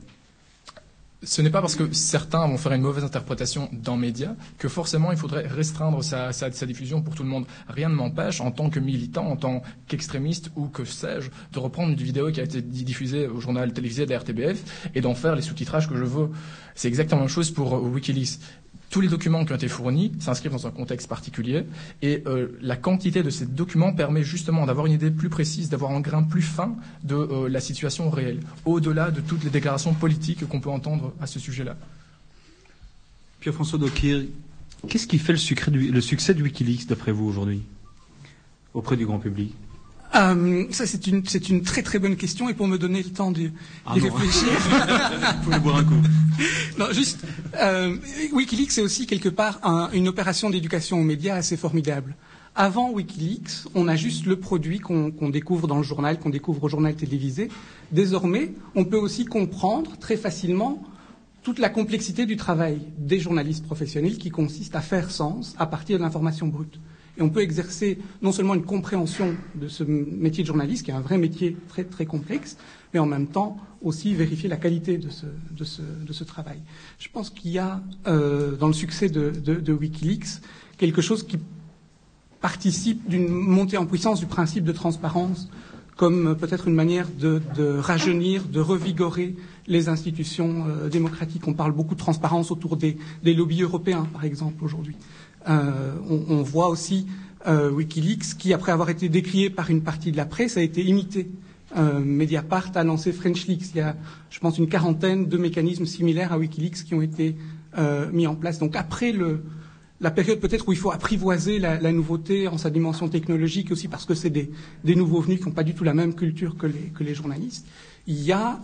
ce n'est pas parce que certains vont faire une mauvaise interprétation d'un média que forcément il faudrait restreindre sa diffusion pour tout le monde. Rien ne m'empêche, en tant que militant, en tant qu'extrémiste ou que sais-je, de reprendre une vidéo qui a été diffusée au journal télévisé de la RTBF et d'en faire les sous-titrages que je veux. C'est exactement la même chose pour Wikileaks. Tous les documents qui ont été fournis s'inscrivent dans un contexte particulier et la quantité de ces documents permet justement d'avoir une idée plus précise, d'avoir un grain plus fin de la situation réelle, au-delà de toutes les déclarations politiques qu'on peut entendre à ce sujet-là. Pierre-François Docquier, qu'est-ce qui fait le succès de Wikileaks d'après vous aujourd'hui auprès du grand public? Ça, c'est une très très bonne question et pour me donner le temps d'y réfléchir. Vous pouvez boire un coup. Non, juste, Wikileaks c'est aussi quelque part une opération d'éducation aux médias assez formidable. Avant Wikileaks, on a juste le produit qu'on découvre dans le journal, qu'on découvre au journal télévisé. Désormais, on peut aussi comprendre très facilement toute la complexité du travail des journalistes professionnels qui consiste à faire sens à partir de l'information brute. Et on peut exercer non seulement une compréhension de ce métier de journaliste, qui est un vrai métier très très complexe, mais en même temps aussi vérifier la qualité de ce travail. Je pense qu'il y a dans le succès de Wikileaks quelque chose qui participe d'une montée en puissance du principe de transparence, comme peut-être une manière de rajeunir, de revigorer les institutions démocratiques. On parle beaucoup de transparence autour des lobbies européens, par exemple, aujourd'hui. On voit aussi Wikileaks qui, après avoir été décrié par une partie de la presse, a été imité. Mediapart a lancé French Leaks. Il y a, je pense, une quarantaine de mécanismes similaires à Wikileaks qui ont été mis en place. Donc après la période peut-être où il faut apprivoiser la nouveauté en sa dimension technologique, aussi parce que c'est des nouveaux venus qui n'ont pas du tout la même culture que les journalistes, il y a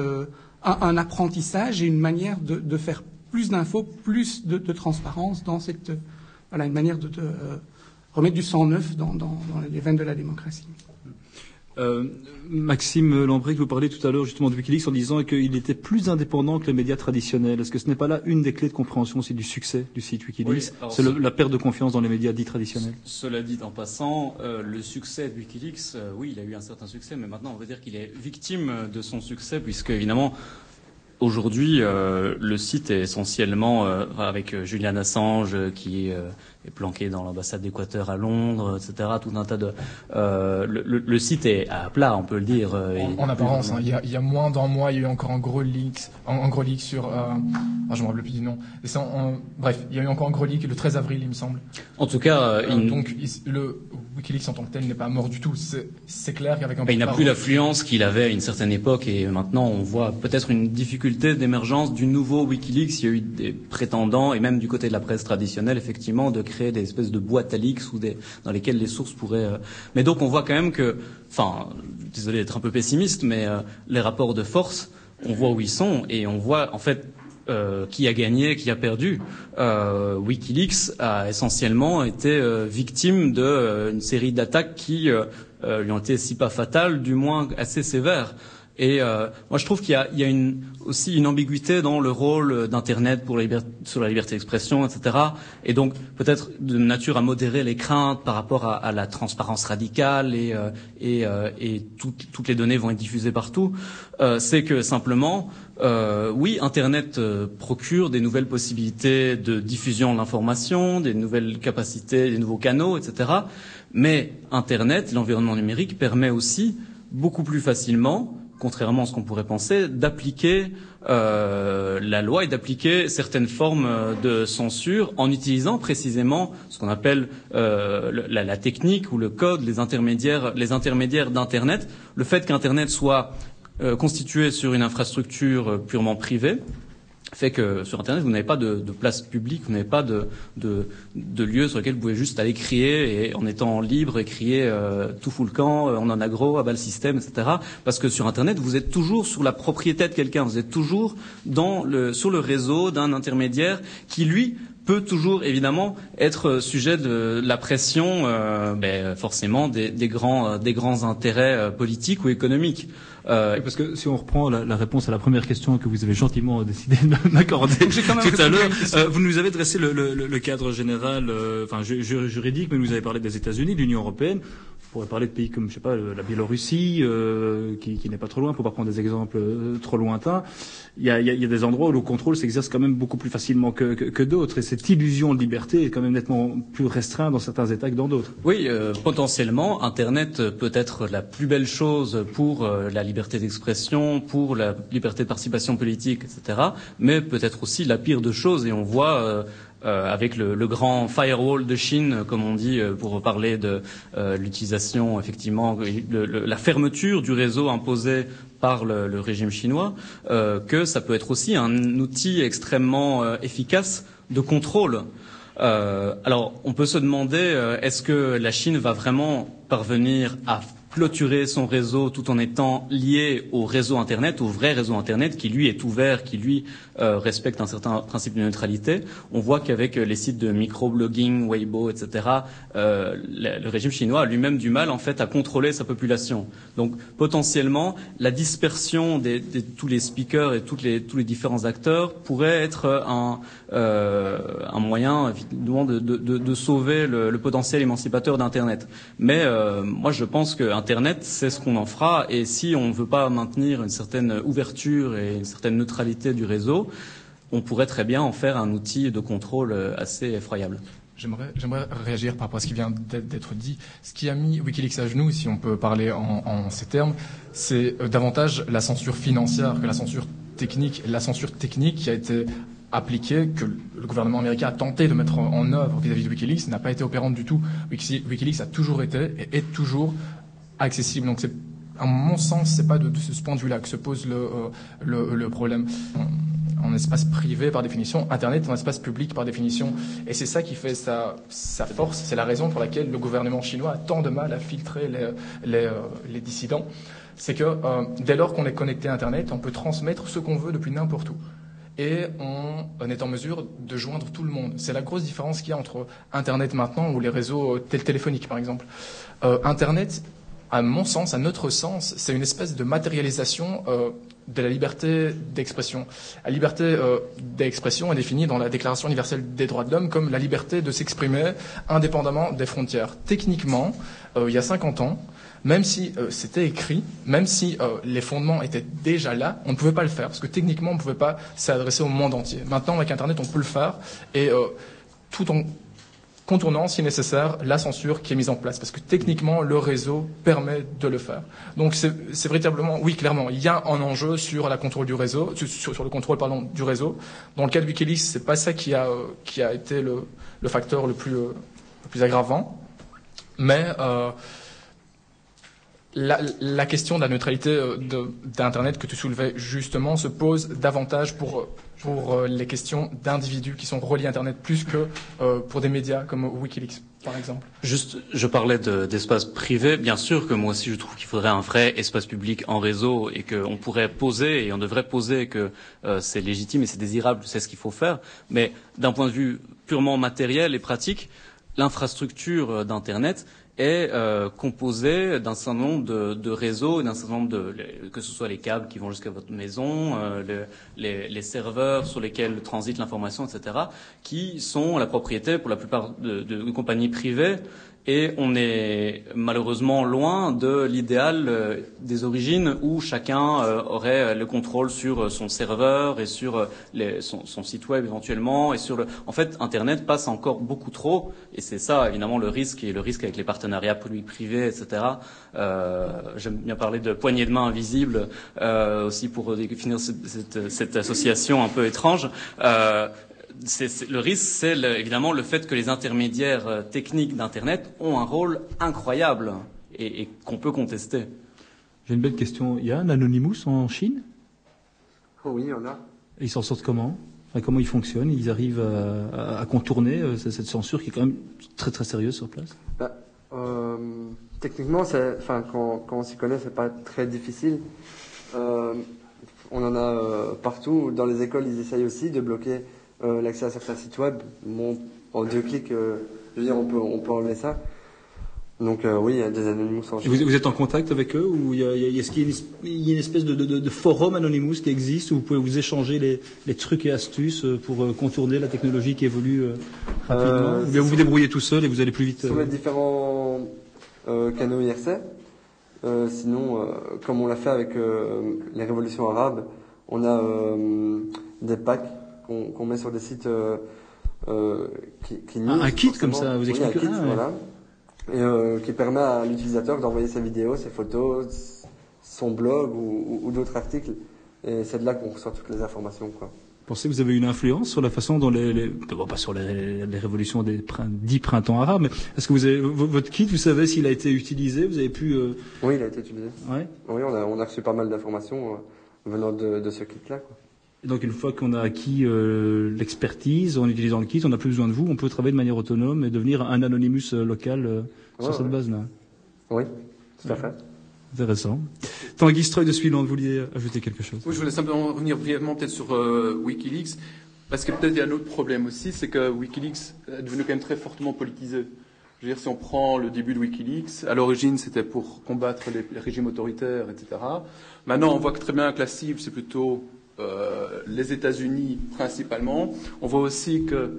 un apprentissage et une manière de faire plus d'infos, plus de transparence dans cette une manière de remettre du sang neuf dans les veines de la démocratie. Maxime Lambrecq, vous parliez tout à l'heure justement de Wikileaks en disant qu'il était plus indépendant que les médias traditionnels. Est-ce que ce n'est pas là une des clés de compréhension aussi du succès du site Wikileaks? Oui, c'est la perte de confiance dans les médias dits traditionnels. Cela dit en passant, le succès de Wikileaks, oui, il a eu un certain succès, mais maintenant on veut dire qu'il est victime de son succès, puisque évidemment aujourd'hui le site est essentiellement avec Julian Assange qui est planqué dans l'ambassade d'Équateur à Londres, etc. Tout un tas de le site est à plat, on peut le dire. En apparence, il y a moins d'un mois, il y a eu encore un gros leak sur. Je me rappelle plus du nom. Bref, il y a eu encore un gros leak le 13 avril, il me semble. En tout cas, donc le Wikileaks en tant que tel n'est pas mort du tout. C'est clair qu'avec un. Il n'a plus l'affluence qu'il avait à une certaine époque, et maintenant on voit peut-être une difficulté d'émergence du nouveau Wikileaks. Il y a eu des prétendants, et même du côté de la presse traditionnelle, effectivement, de créer des espèces de boîtes à leaks dans lesquelles les sources pourraient. Mais donc on voit quand même que, désolé d'être un peu pessimiste, mais les rapports de force, on voit où ils sont, et on voit en fait qui a gagné, qui a perdu. WikiLeaks a essentiellement été victime d'une série d'attaques qui lui ont été si pas fatales, du moins assez sévères. Et moi, je trouve qu'il y a aussi une ambiguïté dans le rôle d'Internet sur la liberté d'expression, etc. Et donc, peut-être de nature à modérer les craintes par rapport à la transparence radicale et toutes les données vont être diffusées partout. C'est que simplement, oui, Internet procure des nouvelles possibilités de diffusion de l'information, des nouvelles capacités, des nouveaux canaux, etc. Mais Internet, l'environnement numérique, permet aussi beaucoup plus facilement, contrairement à ce qu'on pourrait penser, d'appliquer la loi et d'appliquer certaines formes de censure en utilisant précisément ce qu'on appelle la technique ou le code, les intermédiaires d'Internet. Le fait qu'Internet soit constitué sur une infrastructure purement privée fait que sur Internet, vous n'avez pas de place publique, vous n'avez pas de lieu sur lequel vous pouvez juste aller crier et en étant libre et crier tout fout le camp, on en a gros, abat le système, etc. Parce que sur Internet, vous êtes toujours sous la propriété de quelqu'un, vous êtes toujours sur le réseau d'un intermédiaire qui, lui, peut toujours évidemment être sujet de la pression, forcément des grands intérêts politiques ou économiques. Parce que si on reprend la réponse à la première question que vous avez gentiment décidé de m'accorder tout à l'heure, vous nous avez dressé le cadre général, juridique, mais vous avez parlé des États-Unis, de l'Union européenne. On pourrait parler de pays comme, je sais pas, la Biélorussie, qui n'est pas trop loin, pour pas prendre des exemples trop lointains. Il y a des endroits où le contrôle s'exerce quand même beaucoup plus facilement que d'autres, et cette illusion de liberté est quand même nettement plus restreinte dans certains États que dans d'autres. Oui, potentiellement, Internet peut être la plus belle chose pour la liberté d'expression, pour la liberté de participation politique, etc. Mais peut-être aussi la pire de choses, et on voit avec le grand firewall de Chine, comme on dit, pour parler de l'utilisation, effectivement, la fermeture du réseau imposée par le régime chinois, que ça peut être aussi un outil extrêmement efficace de contrôle. Alors, on peut se demander, est-ce que la Chine va vraiment parvenir à clôturer son réseau tout en étant lié au réseau Internet, au vrai réseau Internet, qui lui est ouvert, qui lui respecte un certain principe de neutralité. On voit qu'avec les sites de microblogging, Weibo, etc., le régime chinois a lui-même du mal en fait à contrôler sa population. Donc potentiellement, la dispersion de tous les speakers et tous les différents acteurs pourrait être un moyen évidemment de sauver le potentiel émancipateur d'Internet. Mais moi, je pense que Internet, c'est ce qu'on en fera, et si on ne veut pas maintenir une certaine ouverture et une certaine neutralité du réseau, on pourrait très bien en faire un outil de contrôle assez effroyable. J'aimerais réagir par rapport à ce qui vient d'être dit. Ce qui a mis WikiLeaks à genoux, si on peut parler en ces termes, c'est davantage la censure financière que la censure technique. La censure technique qui a été appliquée, que le gouvernement américain a tenté de mettre en œuvre vis-à-vis de WikiLeaks, n'a pas été opérante du tout. WikiLeaks a toujours été et est toujours accessible. Donc c'est, à mon sens, c'est pas de ce point de vue-là que se pose le problème. En espace privé par définition, Internet en espace public par définition, et c'est ça qui fait sa force. C'est la raison pour laquelle le gouvernement chinois a tant de mal à filtrer les dissidents. C'est que dès lors qu'on est connecté à Internet, on peut transmettre ce qu'on veut depuis n'importe où. Et on est en mesure de joindre tout le monde. C'est la grosse différence qu'il y a entre Internet maintenant ou les réseaux téléphoniques, par exemple. Internet, à mon sens, à notre sens, c'est une espèce de matérialisation de la liberté d'expression. La liberté d'expression est définie dans la Déclaration universelle des droits de l'homme comme la liberté de s'exprimer indépendamment des frontières. Techniquement, il y a 50 ans, même si c'était écrit, même si les fondements étaient déjà là, on ne pouvait pas le faire, parce que techniquement, on ne pouvait pas s'adresser au monde entier. Maintenant, avec Internet, on peut le faire, et tout en contournant, si nécessaire, la censure qui est mise en place, parce que techniquement, le réseau permet de le faire. Donc c'est véritablement, oui, clairement, il y a un enjeu sur la contrôle du réseau, sur le contrôle, du réseau. Dans le cas de WikiLeaks, c'est pas ça qui a été le facteur le plus aggravant, mais la question de la neutralité d'Internet que tu soulevais justement se pose davantage pour les questions d'individus qui sont reliés à Internet plus que pour des médias comme Wikileaks, par exemple. Juste, je parlais d'espace privé. Bien sûr que moi aussi je trouve qu'il faudrait un vrai espace public en réseau et qu'on pourrait poser et on devrait poser que c'est légitime et c'est désirable, c'est ce qu'il faut faire. Mais d'un point de vue purement matériel et pratique, l'infrastructure d'Internet est composée d'un certain nombre de réseaux, d'un certain nombre que ce soit les câbles qui vont jusqu'à votre maison, les serveurs sur lesquels transite l'information, etc., qui sont la propriété pour la plupart de compagnies privées. Et on est malheureusement loin de l'idéal des origines où chacun aurait le contrôle sur son serveur et sur son site web éventuellement et sur En fait, Internet passe encore beaucoup trop, et c'est ça évidemment le risque, et le risque avec les partenariats public-privé, etc. J'aime bien parler de poignée de main invisible aussi pour définir cette association un peu étrange. Le risque, c'est évidemment le fait que les intermédiaires techniques d'Internet ont un rôle incroyable et qu'on peut contester. J'ai une belle question. Il y a un Anonymous en Chine ? Oh oui, il y en a. Et ils s'en sortent comment ? Enfin, comment ils fonctionnent ? Ils arrivent à contourner cette censure qui est quand même très très sérieuse sur place ? Techniquement, quand on s'y connaît, c'est pas très difficile. On en a partout. Dans les écoles, ils essayent aussi de bloquer l'accès à certains sites web. En 2 clics, je veux dire, on peut enlever ça. Donc oui, il y a des Anonymous en Chine. Vous êtes en contact avec eux, ou est-ce qu'il y a une espèce de forum Anonymous qui existe où vous pouvez vous échanger les trucs et astuces pour contourner la technologie qui évolue rapidement, ou bien vous vous débrouillez tout seul et vous allez plus vite Sur les différents canaux IRC. Sinon, comme on l'a fait avec les révolutions arabes, on a des packs qu'on met sur des sites qui un kit comme ça, vous expliquez. Oui, un kit, voilà. Et qui permet à l'utilisateur d'envoyer ses vidéos, ses photos, son blog ou d'autres articles. Et c'est de là qu'on reçoit toutes les informations, quoi. Pensez que vous avez une influence sur la façon dont pas sur les révolutions des 10 printemps arabes, mais est-ce que vous avez votre kit, vous savez s'il a été utilisé, vous avez pu Oui, il a été utilisé. Ouais. Oui, on a reçu pas mal d'informations venant de ce kit-là, quoi. Et donc une fois qu'on a acquis l'expertise en utilisant le kit, on n'a plus besoin de vous, on peut travailler de manière autonome et devenir un Anonymous local sur cette base-là. Oui, tout à fait. Intéressant. Tanguy Streuil de Suivant, vous vouliez ajouter quelque chose ? Oui, je voulais simplement revenir brièvement peut-être sur Wikileaks, parce que peut-être il y a un autre problème aussi, c'est que Wikileaks est devenu quand même très fortement politisé. Je veux dire, si on prend le début de Wikileaks, à l'origine c'était pour combattre les régimes autoritaires, etc. Maintenant on voit que très bien que la cible c'est plutôt les États-Unis principalement. On voit aussi que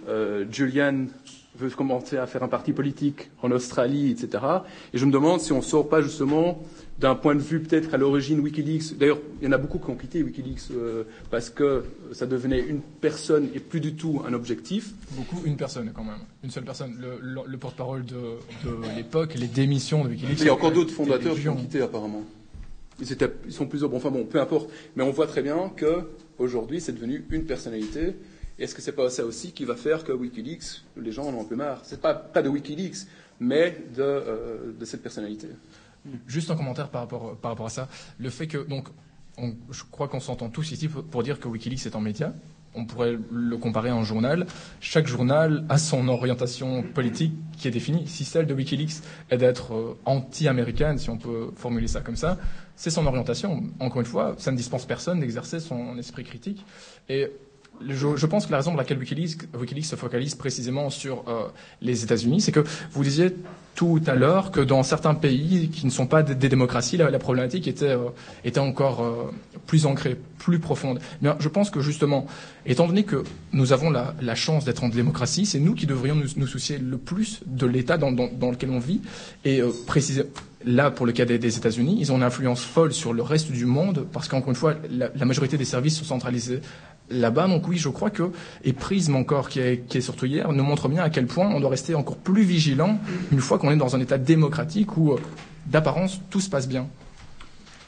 Julian veut commencer à faire un parti politique en Australie, etc. Et je me demande si on ne sort pas justement d'un point de vue peut-être à l'origine Wikileaks. D'ailleurs, il y en a beaucoup qui ont quitté Wikileaks parce que ça devenait une personne et plus du tout un objectif. Beaucoup, une personne quand même. Une seule personne. Le porte-parole de l'époque, les démissions de Wikileaks. Il y a encore d'autres fondateurs qui ont quitté apparemment. Ils sont plusieurs. Bon, enfin bon, peu importe. Mais on voit très bien qu'aujourd'hui, c'est devenu une personnalité. Et est-ce que c'est pas ça aussi qui va faire que Wikileaks, les gens en ont un peu marre? C'est pas de Wikileaks, mais de cette personnalité. Juste un commentaire par rapport à ça. Le fait que, donc, je crois qu'on s'entend tous ici pour dire que Wikileaks est un média. On pourrait le comparer à un journal. Chaque journal a son orientation politique qui est définie. Si celle de Wikileaks est d'être anti-américaine, si on peut formuler ça comme ça, c'est son orientation. Encore une fois, ça ne dispense personne d'exercer son esprit critique. Et je pense que la raison pour laquelle Wikileaks se focalise précisément sur les États-Unis, c'est que vous disiez tout à l'heure que dans certains pays qui ne sont pas des démocraties, la problématique était encore plus ancrée, plus profonde. Mais je pense que justement, étant donné que nous avons la chance d'être en démocratie, c'est nous qui devrions nous soucier le plus de l'État dans lequel on vit. Et précisément, là, pour le cas des États-Unis, ils ont une influence folle sur le reste du monde parce qu'encore une fois, la majorité des services sont centralisés là-bas. Donc oui, je crois que, et Prism encore, qui est sorti hier, nous montre bien à quel point on doit rester encore plus vigilant une fois qu'on est dans un État démocratique où, d'apparence, tout se passe bien.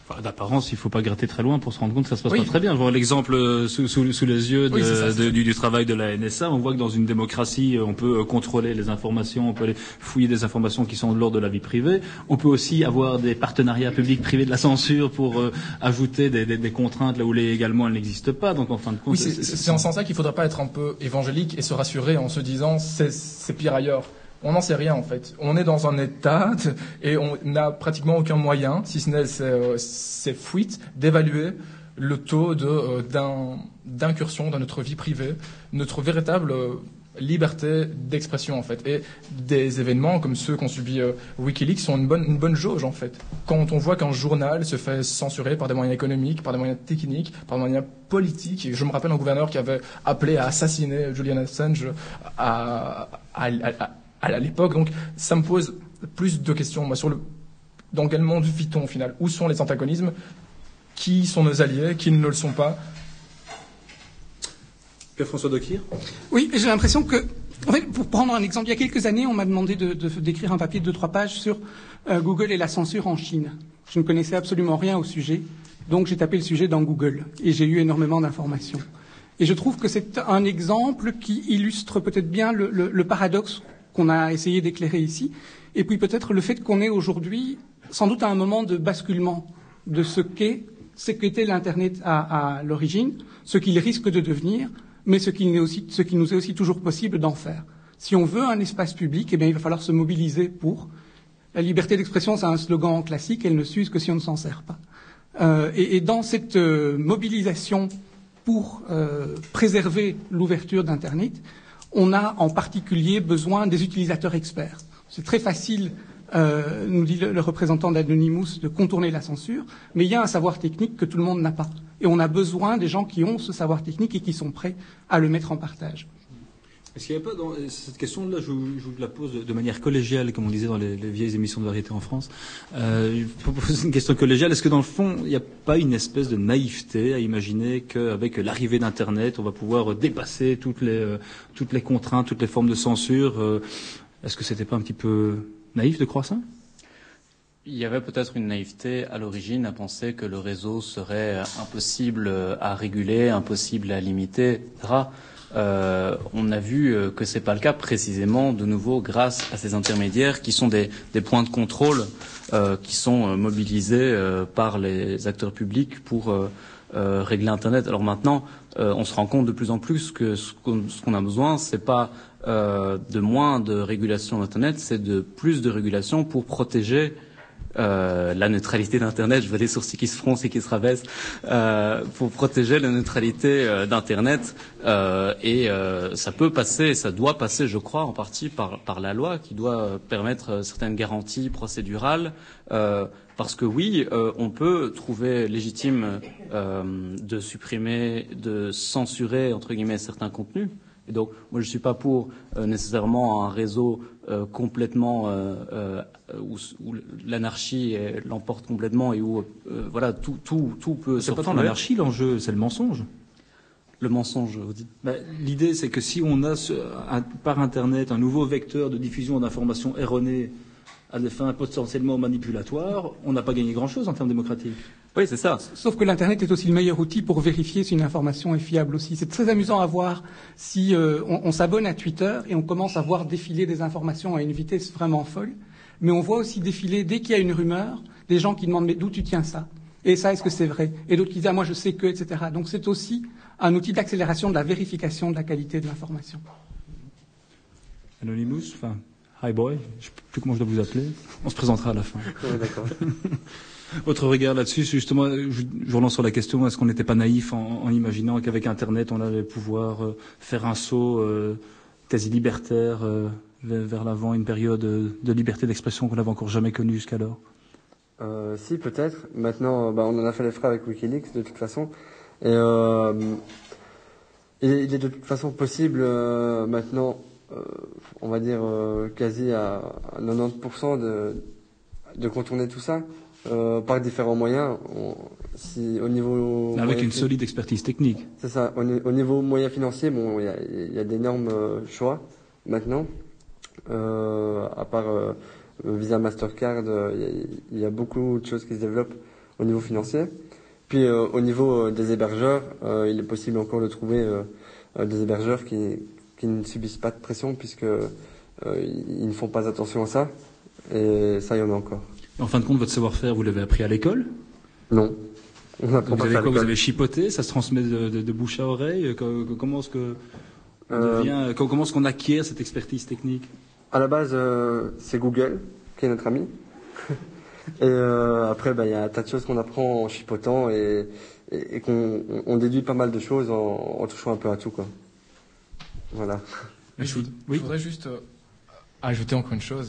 Enfin, d'apparence, il faut pas gratter très loin pour se rendre compte que ça se passe pas très bien. Voir l'exemple sous les yeux du travail de la NSA, on voit que dans une démocratie, on peut contrôler les informations, on peut aller fouiller des informations qui sont de l'ordre de la vie privée. On peut aussi avoir des partenariats publics-privés de la censure pour ajouter des contraintes là où légalement elles n'existent pas. Donc en fin de compte, c'est en sens ça qu'il faudrait pas être un peu évangélique et se rassurer en se disant c'est pire ailleurs. On n'en sait rien en fait. On est dans un état et on n'a pratiquement aucun moyen, si ce n'est ces fuites, d'évaluer le taux d'incursion dans notre vie privée, notre véritable liberté d'expression en fait. Et des événements comme ceux qu'ont subi Wikileaks sont une bonne jauge en fait. Quand on voit qu'un journal se fait censurer par des moyens économiques, par des moyens techniques, par des moyens politiques. Et je me rappelle un gouverneur qui avait appelé à assassiner Julian Assange à l'époque, donc ça me pose plus de questions. Moi, dans quel monde vit-on au final? Où sont les antagonismes? Qui sont nos alliés? Qui ne le sont pas? Pierre-François Decquier. Oui, j'ai l'impression que, en fait, pour prendre un exemple, il y a quelques années, on m'a demandé d'écrire un papier de 2-3 pages sur Google et la censure en Chine. Je ne connaissais absolument rien au sujet, donc j'ai tapé le sujet dans Google et j'ai eu énormément d'informations. Et je trouve que c'est un exemple qui illustre peut-être bien le paradoxe qu'on a essayé d'éclairer ici, et puis peut-être le fait qu'on est aujourd'hui sans doute à un moment de basculement de ce qu'était l'Internet à l'origine, ce qu'il risque de devenir, mais ce qu'il nous est aussi toujours possible d'en faire. Si on veut un espace public, eh bien, il va falloir se mobiliser pour. La liberté d'expression, c'est un slogan classique, elle ne s'use que si on ne s'en sert pas. Et dans cette mobilisation pour préserver l'ouverture d'Internet, on a en particulier besoin des utilisateurs experts. C'est très facile, nous dit le représentant d'Anonymous, de contourner la censure, mais il y a un savoir technique que tout le monde n'a pas. Et on a besoin des gens qui ont ce savoir technique et qui sont prêts à le mettre en partage. Est-ce qu'il n'y a pas dans cette question-là, je vous la pose de manière collégiale, comme on disait dans les vieilles émissions de variété en France. Je vous pose une question collégiale. Est-ce que dans le fond, il n'y a pas une espèce de naïveté à imaginer qu'avec l'arrivée d'Internet, on va pouvoir dépasser toutes les contraintes, toutes les formes de censure? Est-ce que c'était pas un petit peu naïf de croire ça? Il y avait peut-être une naïveté à l'origine à penser que le réseau serait impossible à réguler, impossible à limiter, etc. On a vu que c'est pas le cas précisément de nouveau grâce à ces intermédiaires qui sont des points de contrôle qui sont mobilisés par les acteurs publics pour régler Internet. Alors maintenant, on se rend compte de plus en plus que ce qu'on a besoin, c'est pas de moins de régulation d'Internet, c'est de plus de régulation pour protéger la neutralité d'Internet. Je vois des sourcils qui se froncent et qui se rabaissent pour protéger la neutralité d'Internet. Et ça peut passer, ça doit passer, je crois, en partie par la loi qui doit permettre certaines garanties procédurales. Parce que oui, on peut trouver légitime de supprimer, de censurer, entre guillemets, certains contenus. Et donc, moi, je suis pas pour nécessairement un réseau complètement où l'anarchie l'emporte complètement et où voilà tout peut. C'est pas tant l'anarchie l'enjeu, c'est le mensonge. Le mensonge, vous dites. L'idée, c'est que si on a par Internet un nouveau vecteur de diffusion d'informations erronées à des fins potentiellement manipulatoires, on n'a pas gagné grand-chose en termes démocratiques. Oui, c'est ça. Sauf que l'Internet est aussi le meilleur outil pour vérifier si une information est fiable aussi. C'est très amusant à voir si on s'abonne à Twitter et on commence à voir défiler des informations à une vitesse vraiment folle. Mais on voit aussi défiler, dès qu'il y a une rumeur, des gens qui demandent « mais d'où tu tiens ça ?» Et ça, est-ce que c'est vrai? Et d'autres qui disent « ah, moi je sais que, etc. » Donc c'est aussi un outil d'accélération de la vérification de la qualité de l'information. Anonymous, enfin, hi boy, je ne sais plus comment je dois vous appeler. On se présentera à la fin. Oui, d'accord. Votre regard là-dessus, justement, je relance sur la question, est-ce qu'on n'était pas naïf en imaginant qu'avec Internet, on allait pouvoir faire un saut quasi libertaire vers l'avant, une période de liberté d'expression qu'on n'avait encore jamais connue jusqu'alors? Si, peut-être. Maintenant, on en a fait les frais avec Wikileaks, de toute façon. Et il est de toute façon possible maintenant, on va dire quasi à 90% de contourner tout ça. Par différents moyens, au niveau avec une solide expertise technique. C'est ça. Au niveau moyen financier, bon, il y a d'énormes choix maintenant. À part Visa, Mastercard, il y a beaucoup de choses qui se développent au niveau financier. Puis au niveau des hébergeurs, il est possible encore de trouver des hébergeurs qui ne subissent pas de pression puisque ils ne font pas attention à ça. Et ça, il y en a encore. En fin de compte, votre savoir-faire, vous l'avez appris à l'école? Non. On apprend pas ça à l'école. Vous avez chipoté? Ça se transmet de bouche à oreille? Comment est-ce que comment est-ce qu'on acquiert cette expertise technique? À la base, c'est Google qui est notre ami. Et après, il y a un tas de choses qu'on apprend en chipotant et qu'on déduit pas mal de choses en touchant un peu à tout, quoi. Voilà. Mais je voudrais juste ajouter encore une chose.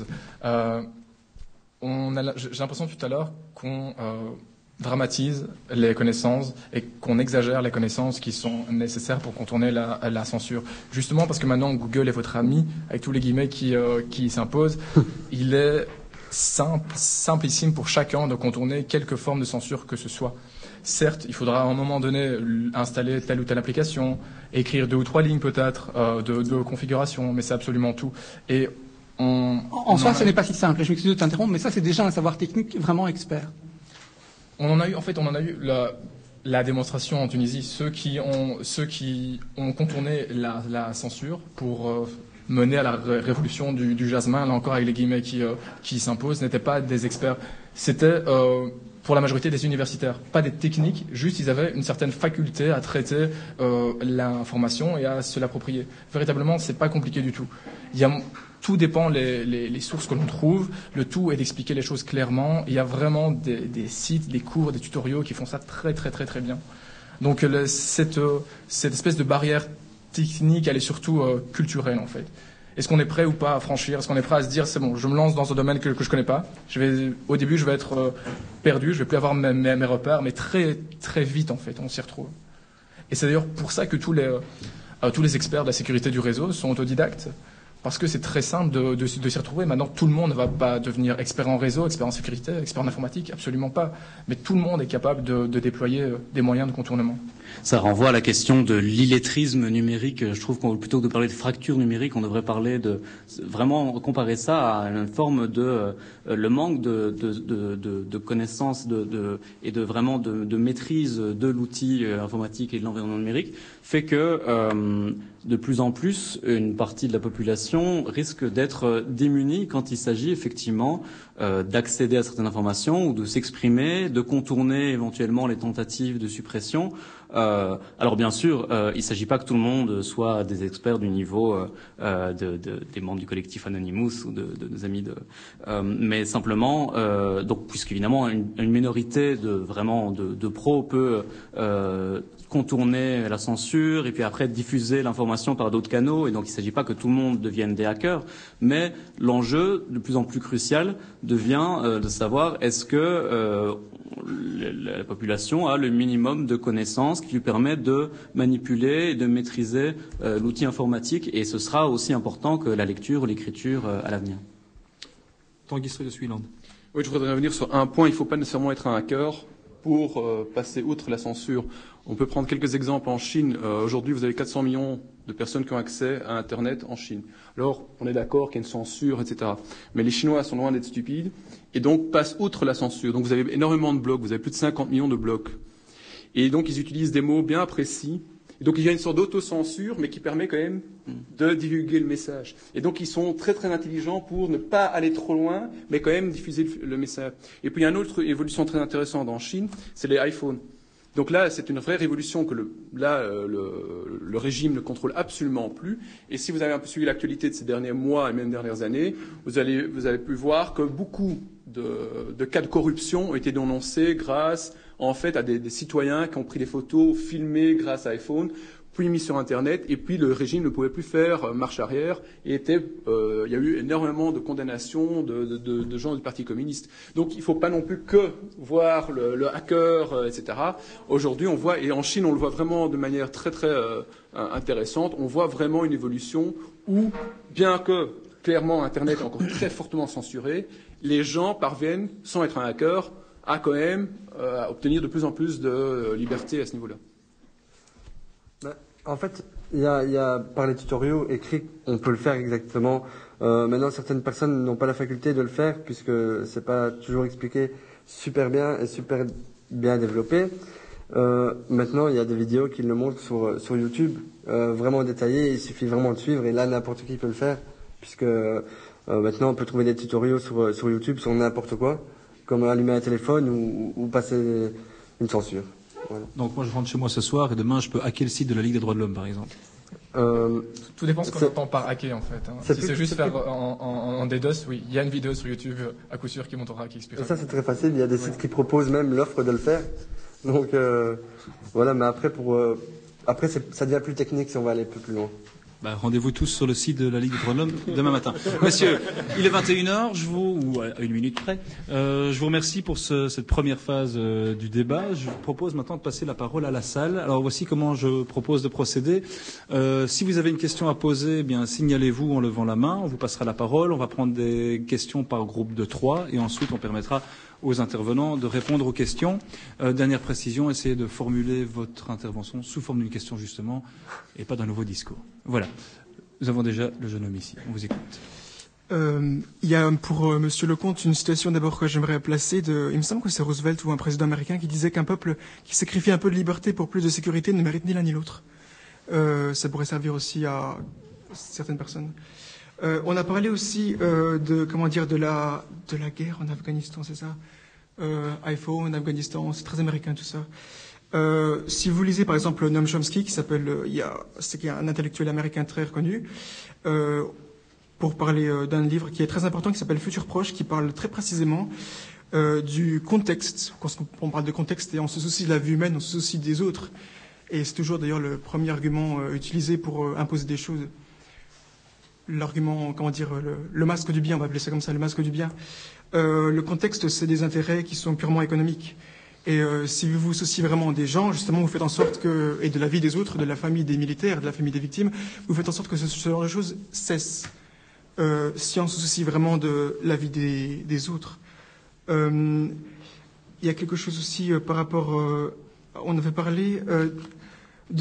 J'ai l'impression tout à l'heure qu'on dramatise les connaissances et qu'on exagère les connaissances qui sont nécessaires pour contourner la censure. Justement parce que maintenant Google est votre ami, avec tous les guillemets qui s'imposent, il est simplissime pour chacun de contourner quelque forme de censure que ce soit. Certes, il faudra à un moment donné installer telle ou telle application, écrire 2 ou 3 lignes peut-être de configuration, mais c'est absolument tout. Et en soi, ce n'est pas si simple. Je m'excuse de t'interrompre, mais ça, c'est déjà un savoir technique vraiment expert. On en a eu la démonstration en Tunisie. Ceux qui ont contourné la censure pour mener à la révolution du jasmin, là encore avec les guillemets qui s'imposent, n'étaient pas des experts. C'était pour la majorité des universitaires, pas des techniques, juste ils avaient une certaine faculté à traiter l'information et à se l'approprier. Véritablement, c'est pas compliqué du tout. Tout dépend les sources que l'on trouve. Le tout est d'expliquer les choses clairement. Il y a vraiment des sites, des cours, des tutoriaux qui font ça très très très très bien. Donc cette espèce de barrière technique, elle est surtout culturelle en fait. Est-ce qu'on est prêt ou pas à franchir? Est-ce qu'on est prêt à se dire c'est bon, je me lance dans un domaine que je connais pas. Au début, je vais être perdu, je vais plus avoir mes repères, mais très très vite en fait, on s'y retrouve. Et c'est d'ailleurs pour ça que tous les experts de la sécurité du réseau sont autodidactes. Parce que c'est très simple de s'y retrouver. Maintenant, tout le monde ne va pas devenir expert en réseau, expert en sécurité, expert en informatique, absolument pas. Mais tout le monde est capable de déployer des moyens de contournement. Ça renvoie à la question de l'illettrisme numérique. Je trouve qu'on plutôt que de parler de fracture numérique, on devrait parler vraiment comparer ça à une forme de le manque de connaissances et de maîtrise de l'outil informatique et de l'environnement numérique fait que de plus en plus, une partie de la population risque d'être démunie quand il s'agit effectivement d'accéder à certaines informations ou de s'exprimer, de contourner éventuellement les tentatives de suppression. Alors bien sûr, il ne s'agit pas que tout le monde soit des experts du niveau des membres du collectif Anonymous ou de nos amis mais simplement, donc puisqu'évidemment une minorité de pros peut contourner la censure et puis après diffuser l'information par d'autres canaux. Et donc il ne s'agit pas que tout le monde devienne des hackers, mais l'enjeu de plus en plus crucial devient de savoir est-ce que la population a le minimum de connaissances qui lui permettent de manipuler et de maîtriser l'outil informatique, et ce sera aussi important que la lecture ou l'écriture à l'avenir. Tanguy Strey de Suiland. Oui, je voudrais revenir sur un point. Il ne faut pas nécessairement être un hacker pour passer outre la censure. On peut prendre quelques exemples en Chine. Aujourd'hui, vous avez 400 millions de personnes qui ont accès à Internet en Chine. Alors, on est d'accord qu'il y a une censure, etc. Mais les Chinois sont loin d'être stupides et donc passent outre la censure. Donc, vous avez énormément de blogs. Vous avez plus de 50 millions de blogs. Et donc, ils utilisent des mots bien précis. Et donc, il y a une sorte d'autocensure, mais qui permet quand même de divulguer le message. Et donc, ils sont très, très intelligents pour ne pas aller trop loin, mais quand même diffuser le message. Et puis, il y a une autre évolution très intéressante en Chine, c'est les iPhones. Donc là, c'est une vraie révolution que le régime ne contrôle absolument plus. Et si vous avez un peu suivi l'actualité de ces derniers mois et même dernières années, vous avez pu voir que beaucoup de cas de corruption ont été dénoncés grâce, en fait, à des citoyens qui ont pris des photos filmées grâce à iPhone, puis mis sur Internet, et puis le régime ne pouvait plus faire marche arrière, et il y a eu énormément de condamnations de gens du Parti communiste. Donc il ne faut pas non plus que voir le hacker, etc. Aujourd'hui, on voit, et en Chine, on le voit vraiment de manière très très intéressante, on voit vraiment une évolution où, bien que clairement Internet est encore très fortement censuré, les gens parviennent, sans être un hacker, à quand même obtenir de plus en plus de liberté à ce niveau-là. En fait, il y a par les tutoriaux écrits, on peut le faire exactement. Maintenant, certaines personnes n'ont pas la faculté de le faire puisque c'est pas toujours expliqué super bien et super bien développé. Maintenant, il y a des vidéos qui le montrent sur YouTube, vraiment détaillées. Il suffit vraiment de suivre et là, n'importe qui peut le faire, puisque maintenant, on peut trouver des tutoriaux sur YouTube sur n'importe quoi, comme allumer un téléphone ou passer une censure. Voilà. Donc moi, je rentre chez moi ce soir et demain, je peux hacker le site de la Ligue des droits de l'homme, par exemple. Tout dépend de ce qu'on entend par hacker, en fait. Hein. Si c'est juste faire en DDoS, oui, il y a une vidéo sur YouTube, à coup sûr, qui montrera qui explique. Ça, c'est très facile. Il y a des sites qui proposent même l'offre de le faire. Donc, voilà. Mais après, ça devient plus technique si on va aller plus loin. Bah, rendez-vous tous sur le site de la Ligue des droits de l'homme demain matin. Messieurs, il est 21h, ou à une minute près. Je vous remercie pour cette première phase du débat. Je vous propose maintenant de passer la parole à la salle. Alors voici comment je propose de procéder. Si vous avez une question à poser, eh bien signalez-vous en levant la main. On vous passera la parole. On va prendre des questions par groupe de 3 et ensuite on permettra aux intervenants de répondre aux questions. Dernière précision, essayez de formuler votre intervention sous forme d'une question justement et pas d'un nouveau discours. Voilà. Nous avons déjà le jeune homme ici. On vous écoute. Il y a pour Monsieur Lecomte une citation d'abord que j'aimerais placer. Il me semble que c'est Roosevelt ou un président américain qui disait qu'un peuple qui sacrifie un peu de liberté pour plus de sécurité ne mérite ni l'un ni l'autre. Ça pourrait servir aussi à certaines personnes. On a parlé aussi de la guerre en Afghanistan, c'est ça. iPhone, Afghanistan, c'est très américain tout ça. Si vous lisez par exemple Noam Chomsky, c'est un intellectuel américain très reconnu, pour parler d'un livre qui est très important qui s'appelle Futur proche, qui parle très précisément du contexte. Quand on parle de contexte, et on se soucie de la vie humaine, on se soucie des autres. Et c'est toujours d'ailleurs le premier argument utilisé pour imposer des choses. L'argument, le masque du bien, on va appeler ça comme ça, le masque du bien. Le contexte, c'est des intérêts qui sont purement économiques. Et si vous vous souciez vraiment des gens, justement, vous faites en sorte et de la vie des autres, de la famille des militaires, de la famille des victimes, vous faites en sorte que ce genre de choses cesse. Si on se soucie vraiment de la vie des autres. Il y a quelque chose aussi par rapport... on avait parlé de,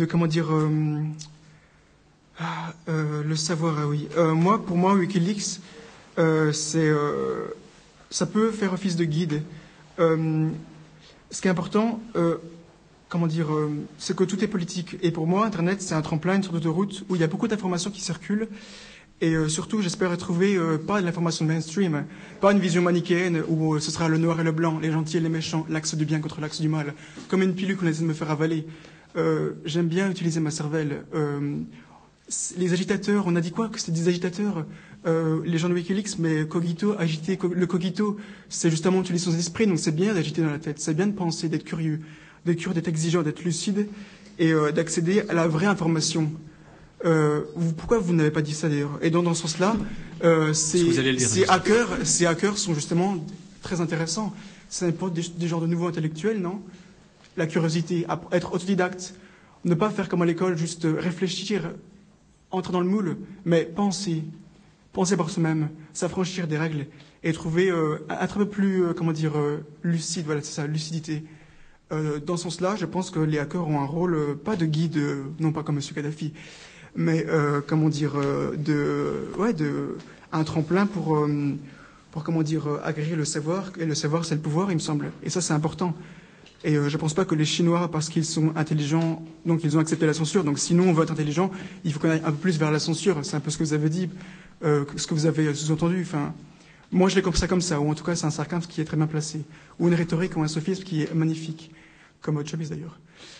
le savoir, oui. Pour moi, Wikileaks, ça peut faire office de guide. Ce qui est important, c'est que tout est politique. Et pour moi, Internet, c'est un tremplin, une sorte d'autoroute où il y a beaucoup d'informations qui circulent. Et surtout, j'espère trouver pas de l'information mainstream, pas une vision manichéenne où ce sera le noir et le blanc, les gentils et les méchants, l'axe du bien contre l'axe du mal, comme une pilule qu'on essaie de me faire avaler. J'aime bien utiliser ma cervelle. Les agitateurs, on a dit quoi? Que c'était des agitateurs, les gens de Wikileaks, mais cogito, agiter, le cogito, c'est justement utiliser son esprit, donc c'est bien d'agiter dans la tête, c'est bien de penser, d'être curieux, d'être exigeant, d'être lucide et d'accéder à la vraie information. Pourquoi vous n'avez pas dit ça d'ailleurs? Et dans ce sens-là, ces hackers sont justement très intéressants. Ça n'est pas des genres de nouveaux intellectuels, non? La curiosité, être autodidacte, ne pas faire comme à l'école, juste réfléchir, entrer dans le moule, mais penser par soi-même, s'affranchir des règles et trouver être un peu plus, lucide. Voilà, c'est ça, lucidité. Dans ce sens-là, je pense que les hackers ont un rôle, pas de guide, non pas comme M. Kadhafi, mais un tremplin pour agréger le savoir. Et le savoir, c'est le pouvoir, il me semble. Et ça, c'est important. Et je ne pense pas que les Chinois, parce qu'ils sont intelligents, donc ils ont accepté la censure. Donc sinon, on veut être intelligent, il faut qu'on aille un peu plus vers la censure. C'est un peu ce que vous avez dit, ce que vous avez sous-entendu. Enfin, moi, je l'ai compris ça comme ça, ou en tout cas, c'est un sarcasme qui est très bien placé, ou une rhétorique ou un sophisme qui est magnifique, comme Chomsky d'ailleurs.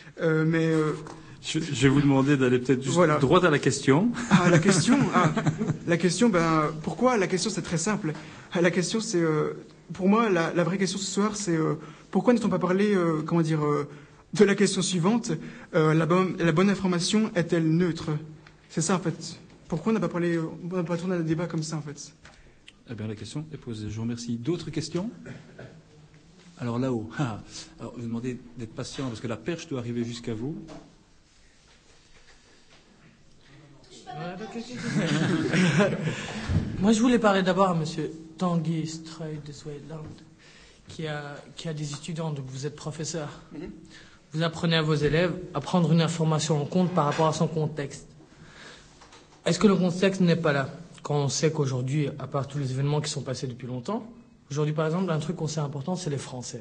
Je vais vous demander d'aller peut-être juste droit à la question. La question, pourquoi? La question, c'est très simple. La question, c'est, pour moi, la vraie question ce soir, c'est pourquoi n'a-t-on pas parlé, de la question suivante, la bonne information est-elle neutre? C'est ça, en fait. Pourquoi on n'a pas parlé, on n'a pas tourné le débat comme ça, en fait? Eh bien, la question est posée. Je vous remercie. D'autres questions? Alors là-haut. Alors, je vais vous demander d'être patient parce que la perche doit arriver jusqu'à vous. Moi, je voulais parler d'abord à M. Tanguy Strøy de Swedeland, qui a des étudiants, donc vous êtes professeur. Vous apprenez à vos élèves à prendre une information en compte par rapport à son contexte. Est-ce que le contexte n'est pas là? Quand on sait qu'aujourd'hui, à part tous les événements qui sont passés depuis longtemps, aujourd'hui, par exemple, un truc qu'on sait important, c'est les Français.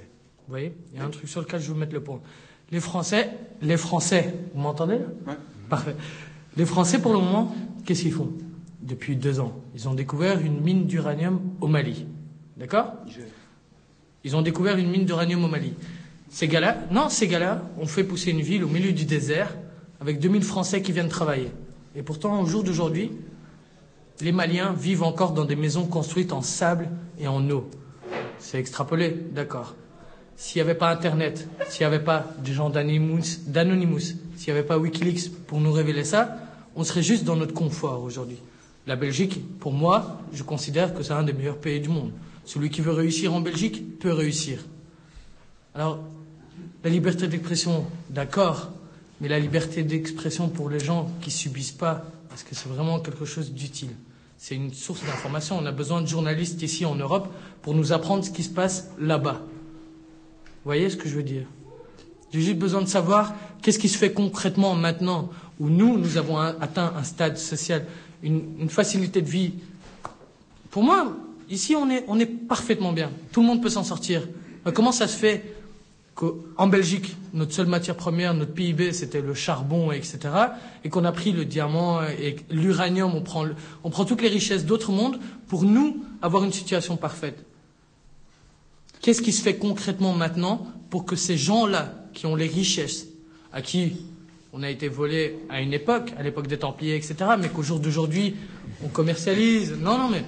Vous voyez, il y a un truc sur lequel je veux mettre le point. Les Français, vous m'entendez là ? Ouais. Parfait. Les Français, pour le moment, qu'est-ce qu'ils font ? Depuis 2 ans, ils ont découvert une mine d'uranium au Mali. D'accord ? Ils ont découvert une mine d'uranium au Mali. Ces gars-là ont fait pousser une ville au milieu du désert avec 2000 Français qui viennent travailler. Et pourtant, au jour d'aujourd'hui, les Maliens vivent encore dans des maisons construites en sable et en eau. C'est extrapolé, d'accord. S'il n'y avait pas Internet, s'il n'y avait pas des gens d'Anonymous, s'il n'y avait pas Wikileaks pour nous révéler ça, on serait juste dans notre confort aujourd'hui. La Belgique, pour moi, je considère que c'est un des meilleurs pays du monde. Celui qui veut réussir en Belgique peut réussir. Alors, la liberté d'expression, d'accord, mais la liberté d'expression pour les gens qui subissent pas, est-ce que c'est vraiment quelque chose d'utile ? C'est une source d'information. On a besoin de journalistes ici en Europe pour nous apprendre ce qui se passe là-bas. Vous voyez ce que je veux dire ? J'ai juste besoin de savoir qu'est-ce qui se fait concrètement maintenant où nous avons atteint un stade social, une facilité de vie. Pour moi, ici, on est parfaitement bien. Tout le monde peut s'en sortir. Mais comment ça se fait qu'en Belgique, notre seule matière première, notre PIB, c'était le charbon, etc., et qu'on a pris le diamant et l'uranium, on prend toutes les richesses d'autres mondes pour nous avoir une situation parfaite. Qu'est-ce qui se fait concrètement maintenant pour que ces gens-là, qui ont les richesses, à qui on a été volé à une époque, à l'époque des Templiers, etc., mais qu'au jour d'aujourd'hui, on commercialise. Non, mais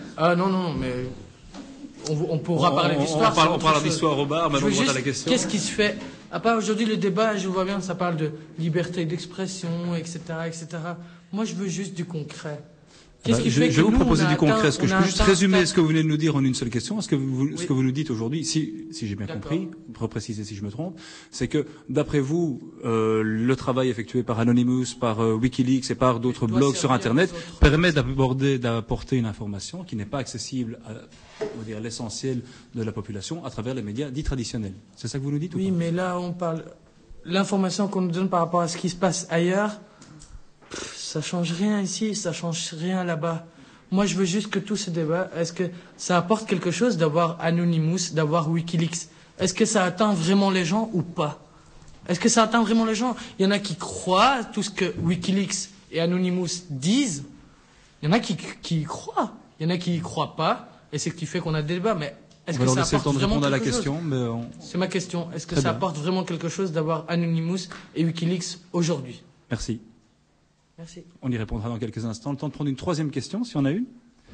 on pourra parler d'histoire. On parle d'histoire au bar, maintenant on voit la question. Qu'est-ce qui se fait ? À part aujourd'hui le débat, je vois bien, ça parle de liberté d'expression, etc., etc. Moi, je veux juste du concret. Je vais vous proposer du concret. Est-ce que je peux juste résumer ce que vous venez de nous dire en une seule question ? Ce que vous nous dites aujourd'hui, si j'ai bien compris, repréciser si je me trompe, c'est que d'après vous, le travail effectué par Anonymous, par Wikileaks et par d'autres blogs sur Internet permet d'apporter une information qui n'est pas accessible à, on va dire, l'essentiel de la population à travers les médias dits traditionnels. C'est ça que vous nous dites ? Oui, ou pas ? mais là, on parle l'information qu'on nous donne par rapport à ce qui se passe ailleurs. Ça change rien ici, ça change rien là-bas. Moi, je veux juste que tout ce débat, est-ce que ça apporte quelque chose d'avoir Anonymous, d'avoir Wikileaks ? Est-ce que ça atteint vraiment les gens ou pas ? Est-ce que ça atteint vraiment les gens ? Il y en a qui croient tout ce que Wikileaks et Anonymous disent. Il y en a qui y croient. Il y en a qui y croient pas. Et c'est ce qui fait qu'on a des débats. Mais est-ce que ça apporte vraiment quelque chose ? C'est ma question. Est-ce que ça apporte vraiment quelque chose d'avoir Anonymous et Wikileaks aujourd'hui ? Merci. Merci. On y répondra dans quelques instants. Le temps de prendre une troisième question, si on a une.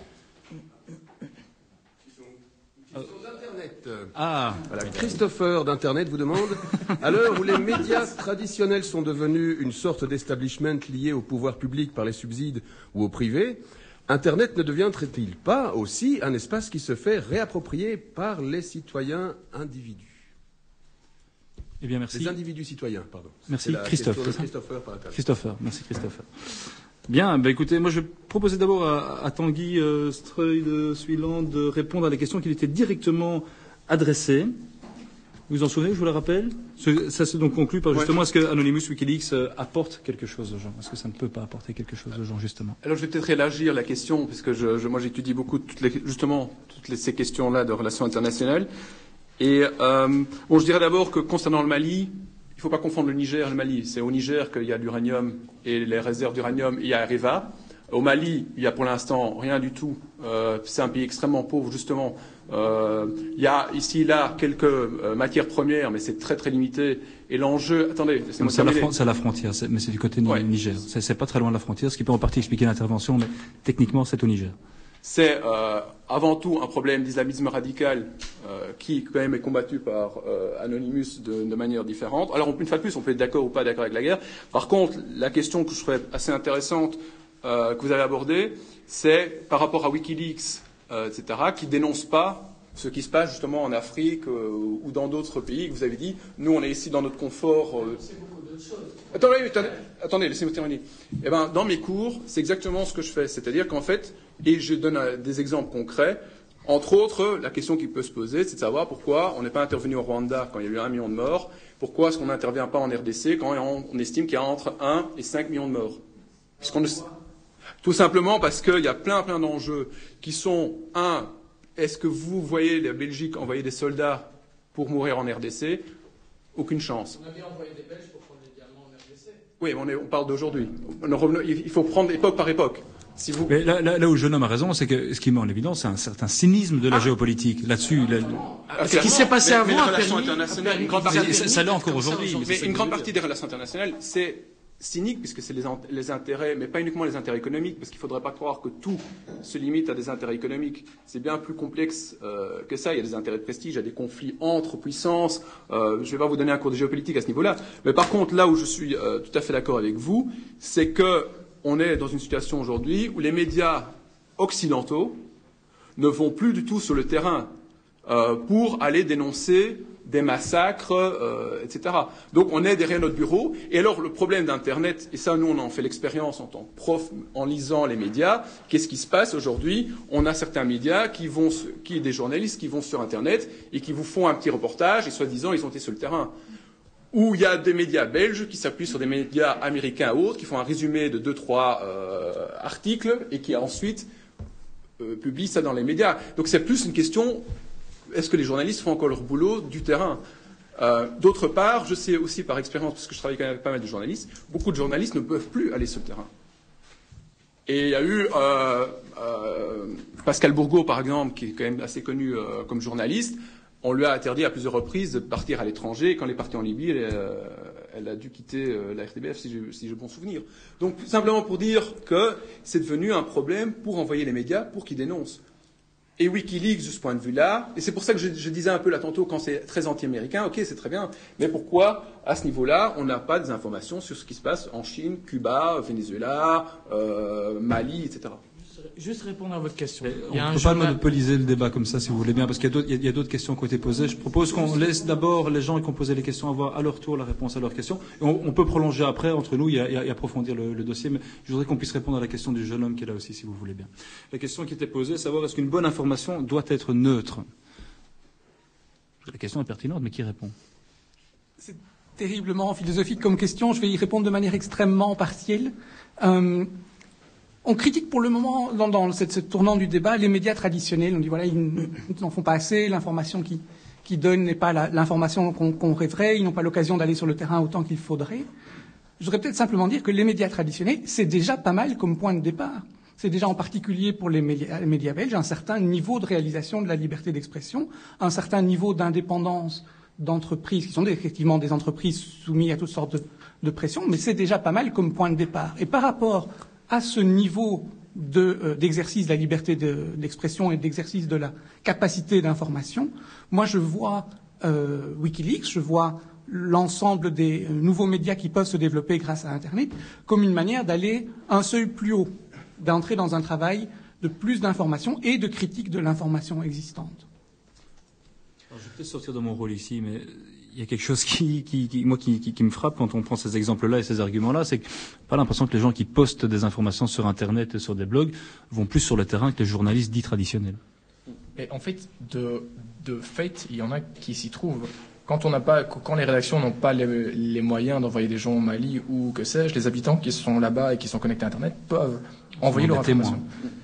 d'Internet. Voilà. Christopher d'Internet vous demande, à l'heure où les médias traditionnels sont devenus une sorte d'establishment lié au pouvoir public par les subsides ou au privé, Internet ne deviendrait-il pas aussi un espace qui se fait réapproprier par les citoyens individus ? Eh bien, merci. Les individus citoyens, pardon. Merci, Christophe. Christopher par Internet. Christopher, merci Christopher. Bien, écoutez, moi je vais proposer d'abord à Tanguy Strøy de Suiland de répondre à des questions qui lui étaient directement adressées. Vous vous en souvenez, je vous le rappelle ? Ça se donc conclut par justement, est-ce que Anonymous Wikileaks apporte quelque chose aux gens ? Est-ce que ça ne peut pas apporter quelque chose aux gens, justement ? Alors je vais peut-être élargir la question, parce que moi j'étudie beaucoup ces questions-là de relations internationales. Et je dirais d'abord que concernant le Mali, il ne faut pas confondre le Niger et le Mali. C'est au Niger qu'il y a l'uranium et les réserves d'uranium, il y a Areva. Au Mali, il y a pour l'instant rien du tout. C'est un pays extrêmement pauvre, justement. Il y a ici et là quelques matières premières, mais c'est très très limité. Et l'enjeu, attendez, laissez-moi terminer. C'est à la frontière, mais c'est du côté du Niger. C'est pas très loin de la frontière, ce qui peut en partie expliquer l'intervention, mais techniquement c'est au Niger. C'est avant tout un problème d'islamisme radical qui quand même est combattu par Anonymous de manière différente. Alors une fois de plus, on peut être d'accord ou pas d'accord avec la guerre. Par contre, la question que je trouve assez intéressante que vous avez abordée, c'est par rapport à Wikileaks, etc., qui dénonce pas ce qui se passe justement en Afrique ou dans d'autres pays. Que vous avez dit, nous on est ici dans notre confort. Attendez, laissez-moi terminer. Eh ben, dans mes cours, c'est exactement ce que je fais. C'est-à-dire qu'en fait, et je donne des exemples concrets, entre autres, la question qui peut se poser, c'est de savoir pourquoi on n'est pas intervenu au Rwanda quand il y a eu 1 million de morts, pourquoi est-ce qu'on n'intervient pas en RDC quand on estime qu'il y a entre 1 et 5 millions de morts. Tout simplement parce qu'il y a plein d'enjeux qui sont, est-ce que vous voyez la Belgique envoyer des soldats pour mourir en RDC, aucune chance. On a bien envoyé des Belges pour prendre les diamants en RDC. Oui, on parle d'aujourd'hui. Il faut prendre époque par époque. Si vous... Mais là où le jeune homme a raison, c'est que ce qui met en évidence, c'est un certain cynisme de la géopolitique. Là-dessus, ce qui s'est passé avant les a relations permis... internationales, ça l'est encore aujourd'hui. Mais une grande partie des relations internationales, c'est cynique, puisque c'est les intérêts, mais pas uniquement les intérêts économiques, parce qu'il ne faudrait pas croire que tout se limite à des intérêts économiques. C'est bien plus complexe que ça. Il y a des intérêts de prestige, il y a des conflits entre puissances. Je ne vais pas vous donner un cours de géopolitique à ce niveau-là. Mais par contre, là où je suis tout à fait d'accord avec vous, c'est que on est dans une situation aujourd'hui où les médias occidentaux ne vont plus du tout sur le terrain pour aller dénoncer des massacres, etc. Donc on est derrière notre bureau. Et alors le problème d'Internet, et ça nous on en fait l'expérience en tant que prof en lisant les médias, qu'est-ce qui se passe aujourd'hui? On a certains médias des journalistes qui vont sur Internet et qui vous font un petit reportage et soi-disant ils ont été sur le terrain. Ou il y a des médias belges qui s'appuient sur des médias américains ou autres, qui font un résumé de 2-3 articles et qui ensuite publient ça dans les médias. Donc c'est plus une question, est-ce que les journalistes font encore leur boulot du terrain? D'autre part, je sais aussi par expérience, parce que je travaille quand même avec pas mal de journalistes, beaucoup de journalistes ne peuvent plus aller sur le terrain. Et il y a eu Pascal Bourgault, par exemple, qui est quand même assez connu comme journaliste. On lui a interdit à plusieurs reprises de partir à l'étranger. Quand elle est partie en Libye, elle a dû quitter la RTBF, si j'ai bon souvenir. Donc, simplement pour dire que c'est devenu un problème pour envoyer les médias pour qu'ils dénoncent. Et Wikileaks, de ce point de vue-là, et c'est pour ça que je disais un peu là tantôt, quand c'est très anti-américain, ok, c'est très bien, mais pourquoi, à ce niveau-là, on n'a pas des informations sur ce qui se passe en Chine, Cuba, Venezuela, Mali, etc. Juste répondre à votre question. On ne peut pas monopoliser le débat comme ça, si vous voulez bien, parce qu'il y a d'autres questions qui ont été posées. Je propose qu'on laisse d'abord les gens qui ont posé les questions avoir à leur tour la réponse à leurs questions. Et on peut prolonger après, entre nous, et approfondir le dossier. Mais je voudrais qu'on puisse répondre à la question du jeune homme qui est là aussi, si vous voulez bien. La question qui était posée, savoir est-ce qu'une bonne information doit être neutre? La question est pertinente, mais qui répond? C'est terriblement philosophique comme question. Je vais y répondre de manière extrêmement partielle. On critique pour le moment, dans cette tournant du débat, les médias traditionnels. On dit voilà, ils n'en font pas assez, l'information qu'ils donnent n'est pas l'information qu'on rêverait, ils n'ont pas l'occasion d'aller sur le terrain autant qu'il faudrait. Je voudrais peut-être simplement dire que les médias traditionnels, c'est déjà pas mal comme point de départ. C'est déjà en particulier pour les médias belges un certain niveau de réalisation de la liberté d'expression, un certain niveau d'indépendance d'entreprises, qui sont effectivement des entreprises soumises à toutes sortes de pressions, mais c'est déjà pas mal comme point de départ. Et par rapport à ce niveau d'exercice de la liberté d'expression et d'exercice de la capacité d'information, moi je vois Wikileaks, je vois l'ensemble des nouveaux médias qui peuvent se développer grâce à Internet comme une manière d'aller un seuil plus haut, d'entrer dans un travail de plus d'information et de critique de l'information existante. Alors, je vais peut-être sortir de mon rôle ici, mais il y a quelque chose qui me frappe quand on prend ces exemples-là et ces arguments-là, c'est que j'ai pas l'impression que les gens qui postent des informations sur Internet et sur des blogs vont plus sur le terrain que les journalistes dits traditionnels. Et en fait, de fait, il y en a qui s'y trouvent. Quand les rédactions n'ont pas les moyens d'envoyer des gens au Mali ou que sais-je, les habitants qui sont là-bas et qui sont connectés à Internet peuvent envoyer leurs informations.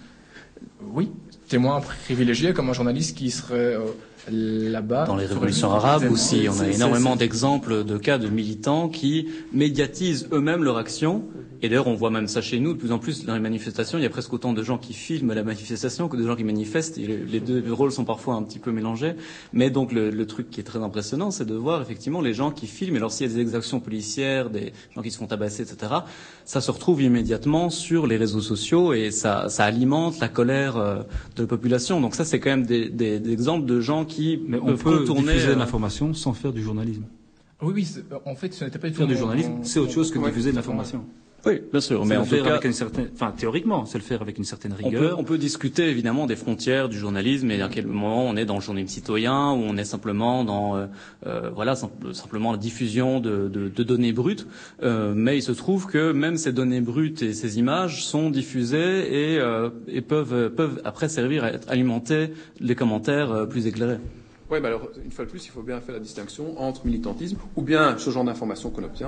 Oui, témoins privilégiés comme un journaliste qui serait là-bas. Dans les révolutions arabes aussi, on a énormément d'exemples de cas de militants qui médiatisent eux-mêmes leur action. Et d'ailleurs, on voit même ça chez nous. De plus en plus, dans les manifestations, il y a presque autant de gens qui filment la manifestation que de gens qui manifestent. Et les deux rôles sont parfois un petit peu mélangés. Mais donc, le truc qui est très impressionnant, c'est de voir effectivement les gens qui filment. Et alors, s'il y a des exactions policières, des gens qui se font tabasser, etc., ça se retrouve immédiatement sur les réseaux sociaux et ça alimente la colère de la population. Donc ça, c'est quand même des exemples de gens qui peuvent contourner... diffuser de l'information sans faire du journalisme. Oui, en fait, ce n'était pas du tout... Faire du journalisme, c'est autre chose que diffuser de l'information. Oui, bien sûr, mais en tout cas, avec une certaine, théoriquement, c'est le faire avec une certaine rigueur. On peut discuter évidemment des frontières du journalisme et à quel moment on est dans le journalisme citoyen ou on est simplement dans simplement la diffusion de données brutes. Mais il se trouve que même ces données brutes et ces images sont diffusées et peuvent après servir à alimenter les commentaires plus éclairés. Oui, mais alors, une fois de plus, il faut bien faire la distinction entre militantisme, ou bien ce genre d'informations qu'on obtient,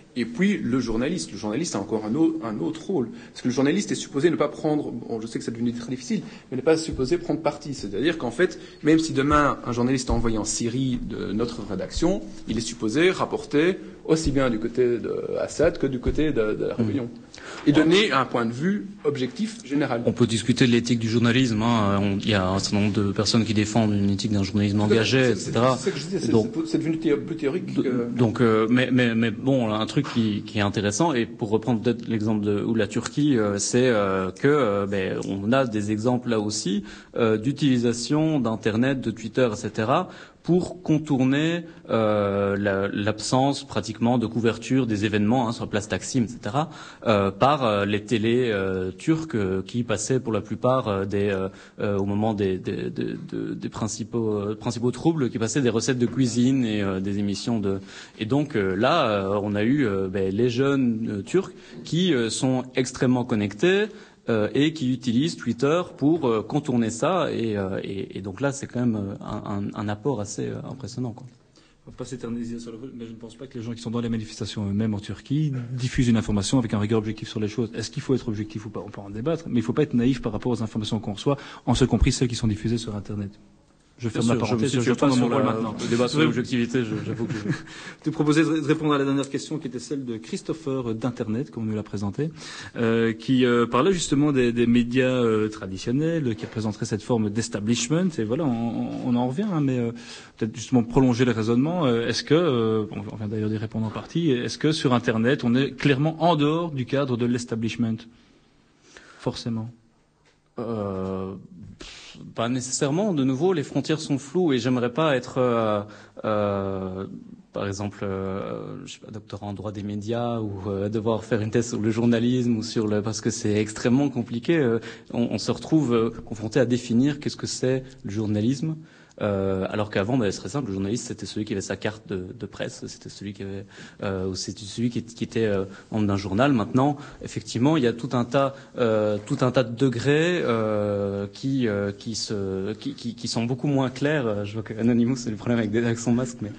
Et puis le journaliste a encore un autre rôle, parce que le journaliste est supposé ne pas prendre, bon, je sais que c'est devenu très difficile, mais n'est pas supposé prendre parti. C'est-à-dire qu'en fait, même si demain un journaliste est envoyé en Syrie de notre rédaction, il est supposé rapporter aussi bien du côté de Assad que du côté de la rébellion, et donner un point de vue objectif général. On peut discuter de l'éthique du journalisme. Il y a un certain nombre de personnes qui défendent une éthique d'un journalisme engagé, etc. C'est ce que je disais. C'est devenu plus théorique. Mais bon, un truc qui est intéressant, et pour reprendre peut-être l'exemple de la Turquie, c'est que on a des exemples là aussi d'utilisation d'Internet, de Twitter, etc. pour contourner l'absence pratiquement de couverture des événements sur la place Taksim, etc. Par les télés turques qui passaient pour la plupart au moment des principaux troubles, qui passaient des recettes de cuisine et des émissions de. Et donc là, on a eu les jeunes Turcs qui sont extrêmement connectés. Et qui utilisent Twitter pour contourner ça, et donc là c'est quand même un apport assez impressionnant, quoi. On va pas s'éterniser sur le vol, mais je ne pense pas que les gens qui sont dans les manifestations eux-mêmes en Turquie diffusent une information avec un regard objectif sur les choses. Est-ce qu'il faut être objectif ou pas? On peut en débattre, mais il ne faut pas être naïf par rapport aux informations qu'on reçoit, en ce compris celles qui sont diffusées sur Internet. Je ferme ma parenthèse, je tourne dans mon rôle maintenant. Le débat sur l'objectivité, j'avoue que je te proposais de répondre à la dernière question qui était celle de Christopher d'Internet, comme on nous l'a présenté, qui parlait justement des médias traditionnels, qui représenteraient cette forme d'establishment. Et voilà, on en revient, mais peut-être justement prolonger le raisonnement. Est-ce que, on vient d'ailleurs d'y répondre en partie, est-ce que sur Internet, on est clairement en dehors du cadre de l'establishment? Forcément. Pas nécessairement. De nouveau, les frontières sont floues, et j'aimerais pas être, par exemple, je sais pas, doctorat en droit des médias, ou devoir faire une thèse sur le journalisme ou parce que c'est extrêmement compliqué. On se retrouve confronté à définir qu'est-ce que c'est le journalisme. Alors qu'avant, c'est très simple. Le journaliste, c'était celui qui avait sa carte de presse, c'était celui qui avait, ou c'était celui qui était membre d'un journal. Maintenant, effectivement, il y a tout un tas de degrés qui sont beaucoup moins clairs. Je vois que Anonymous a des problèmes avec son masque, mais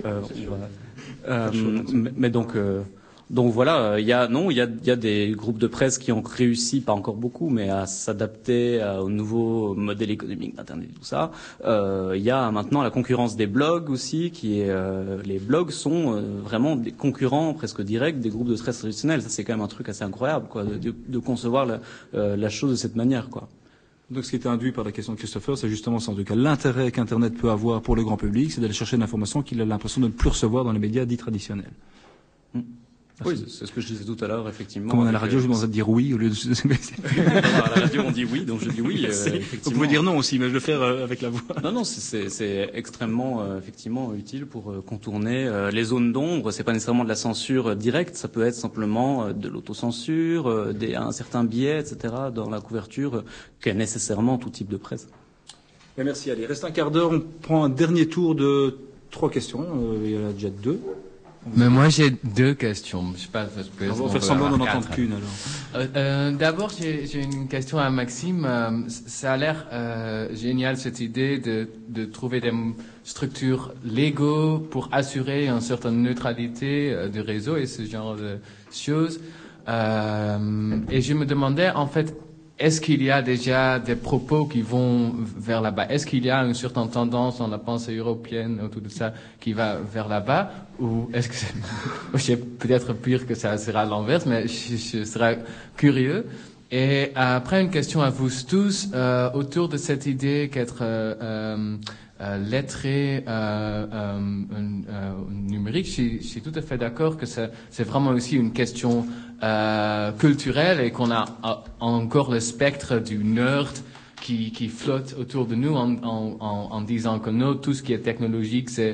donc voilà, il y a des groupes de presse qui ont réussi, pas encore beaucoup, mais à s'adapter au nouveau modèle économique d'Internet et tout ça. Il y a maintenant la concurrence des blogs aussi, les blogs sont vraiment des concurrents presque directs des groupes de presse traditionnels. Ça, c'est quand même un truc assez incroyable, quoi, de concevoir la chose de cette manière, quoi. Donc, ce qui était induit par la question de Christopher, c'est justement, en tout cas, l'intérêt qu'Internet peut avoir pour le grand public, c'est d'aller chercher une information qu'il a l'impression de ne plus recevoir dans les médias dits traditionnels. Oui, c'est ce que je disais tout à l'heure, effectivement. Comme on est à la radio, je demande à dire oui au lieu de. À la radio, on dit oui, donc je dis oui. Vous pouvez dire non aussi, mais je le fais avec la voix. Non, c'est extrêmement, effectivement, utile pour contourner les zones d'ombre. C'est pas nécessairement de la censure directe, ça peut être simplement de l'autocensure, un certain biais, etc. dans la couverture qu'est nécessairement tout type de presse. Et merci. Allez, reste un quart d'heure. On prend un dernier tour de 3 questions. Il y en a déjà 2. Mais moi j'ai 2 questions. Je sais pas, on va faire semblant d'en entendre qu'une alors. D'abord j'ai une question à Maxime. Ça a l'air génial cette idée de trouver des structures légaux pour assurer une certaine neutralité du réseau et ce genre de choses. Et je me demandais en fait, est-ce qu'il y a déjà des propos qui vont vers là-bas? Est-ce qu'il y a une certaine tendance dans la pensée européenne autour de ça qui va vers là-bas? Ou est-ce que c'est peut-être pire que ça sera l'inverse, mais je serais curieux. Et après, une question à vous tous autour de cette idée qu'être lettré numérique. Je suis tout à fait d'accord que c'est vraiment aussi une question culturelle et qu'on a encore le spectre du nerd qui flotte autour de nous en disant que non, tout ce qui est technologique fait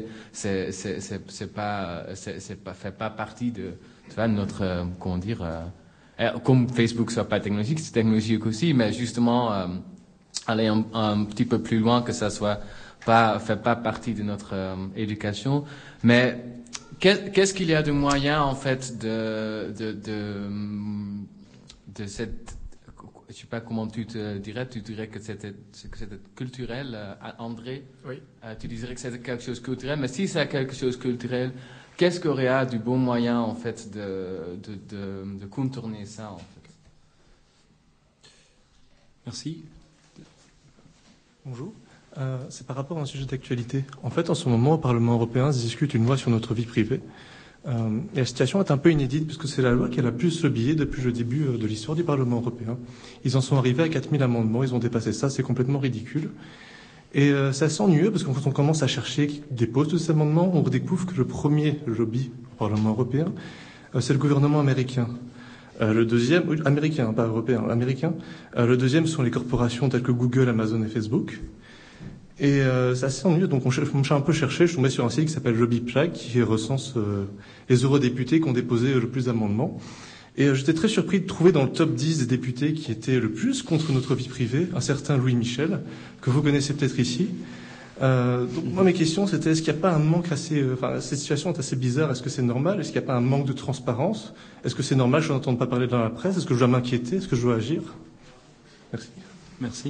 pas partie de notre comment dire comme Facebook soit pas technologique, c'est technologique aussi, mais justement aller un petit peu plus loin, que ça fait pas partie de notre éducation. Mais qu'est-ce qu'il y a de moyen en fait de cette, je sais pas comment tu dirais que c'était culturel, André. Oui. Tu dirais que c'était quelque chose de culturel, mais si c'est quelque chose de culturel, qu'est-ce qu'il y a du bon moyen en fait de contourner ça en fait? Merci. Bonjour. C'est par rapport à un sujet d'actualité. En fait, en ce moment, au Parlement européen se discute une loi sur notre vie privée. Et la situation est un peu inédite puisque c'est la loi qui a la plus lobbyée depuis le début de l'histoire du Parlement européen. Ils en sont arrivés à 4000 amendements, ils ont dépassé ça, c'est complètement ridicule. Et c'est assez ennuyeux parce que quand on commence à chercher qui dépose tous ces amendements, on redécouvre que le premier lobby au Parlement européen, c'est le gouvernement américain. Le deuxième, américain, pas européen, américain. Le deuxième sont les corporations telles que Google, Amazon et Facebook. Et c'est assez ennuyeux, donc on a un peu cherché, je suis tombé sur un site qui s'appelle LobbyPlag, qui recense les eurodéputés qui ont déposé le plus d'amendements. Et j'étais très surpris de trouver dans le top 10 des députés qui étaient le plus contre notre vie privée, un certain Louis Michel, que vous connaissez peut-être ici. Donc moi mes questions c'était est-ce qu'il n'y a pas un manque assez, cette situation est assez bizarre, est-ce que c'est normal, est-ce qu'il n'y a pas un manque de transparence, est-ce que c'est normal, je n'entends pas parler dans la presse, est-ce que je dois m'inquiéter, est-ce que je dois agir? Merci. Merci.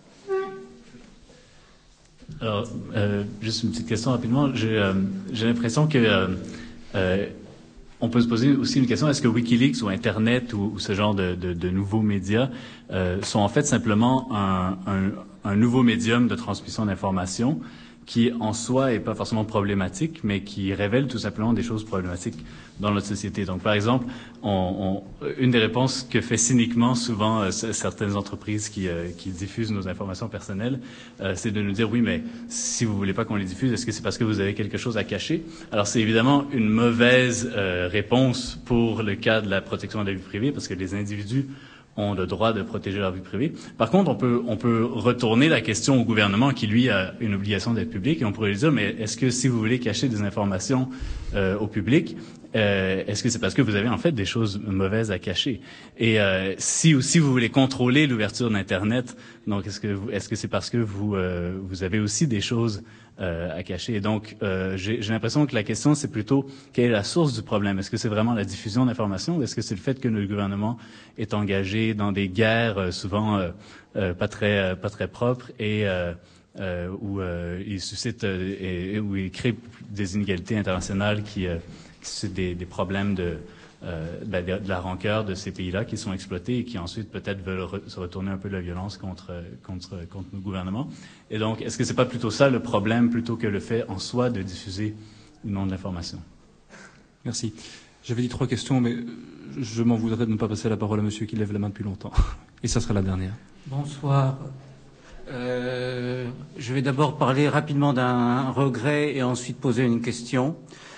Alors, juste une petite question rapidement. J'ai l'impression que on peut se poser aussi une question, est-ce que Wikileaks ou Internet ou ce genre de nouveaux médias sont en fait simplement un nouveau médium de transmission d'informations qui en soi est pas forcément problématique, mais qui révèle tout simplement des choses problématiques dans notre société. Donc, par exemple, une des réponses que fait cyniquement souvent certaines entreprises qui diffusent nos informations personnelles, c'est de nous dire oui, mais si vous voulez pas qu'on les diffuse, est-ce que c'est parce que vous avez quelque chose à cacher? Alors, c'est évidemment une mauvaise réponse pour le cas de la protection de la vie privée, parce que les individus ont le droit de protéger leur vie privée. Par contre, on peut retourner la question au gouvernement qui, lui, a une obligation d'être public et on pourrait lui dire, mais est-ce que si vous voulez cacher des informations au public, est-ce que c'est parce que vous avez en fait des choses mauvaises à cacher? Et si vous voulez contrôler l'ouverture d'Internet, donc est-ce que c'est parce que vous avez aussi des choses à cacher? Et donc j'ai l'impression que la question c'est plutôt quelle est la source du problème? Est-ce que c'est vraiment la diffusion d'informations ou est-ce que c'est le fait que le gouvernement est engagé dans des guerres souvent pas très propres et où il suscite où il crée des inégalités internationales qui suscitent des problèmes de la rancœur de ces pays-là qui sont exploités et qui ensuite peut-être veulent se retourner un peu de la violence contre nos gouvernements. Et donc, est-ce que c'est pas plutôt ça le problème plutôt que le fait en soi de diffuser ou non de l'information? Merci. J'avais dit 3 questions, mais je m'en voudrais de ne pas passer la parole à monsieur qui lève la main depuis longtemps. Et ça sera la dernière. Bonsoir. Je vais d'abord parler rapidement d'un regret et ensuite poser une question.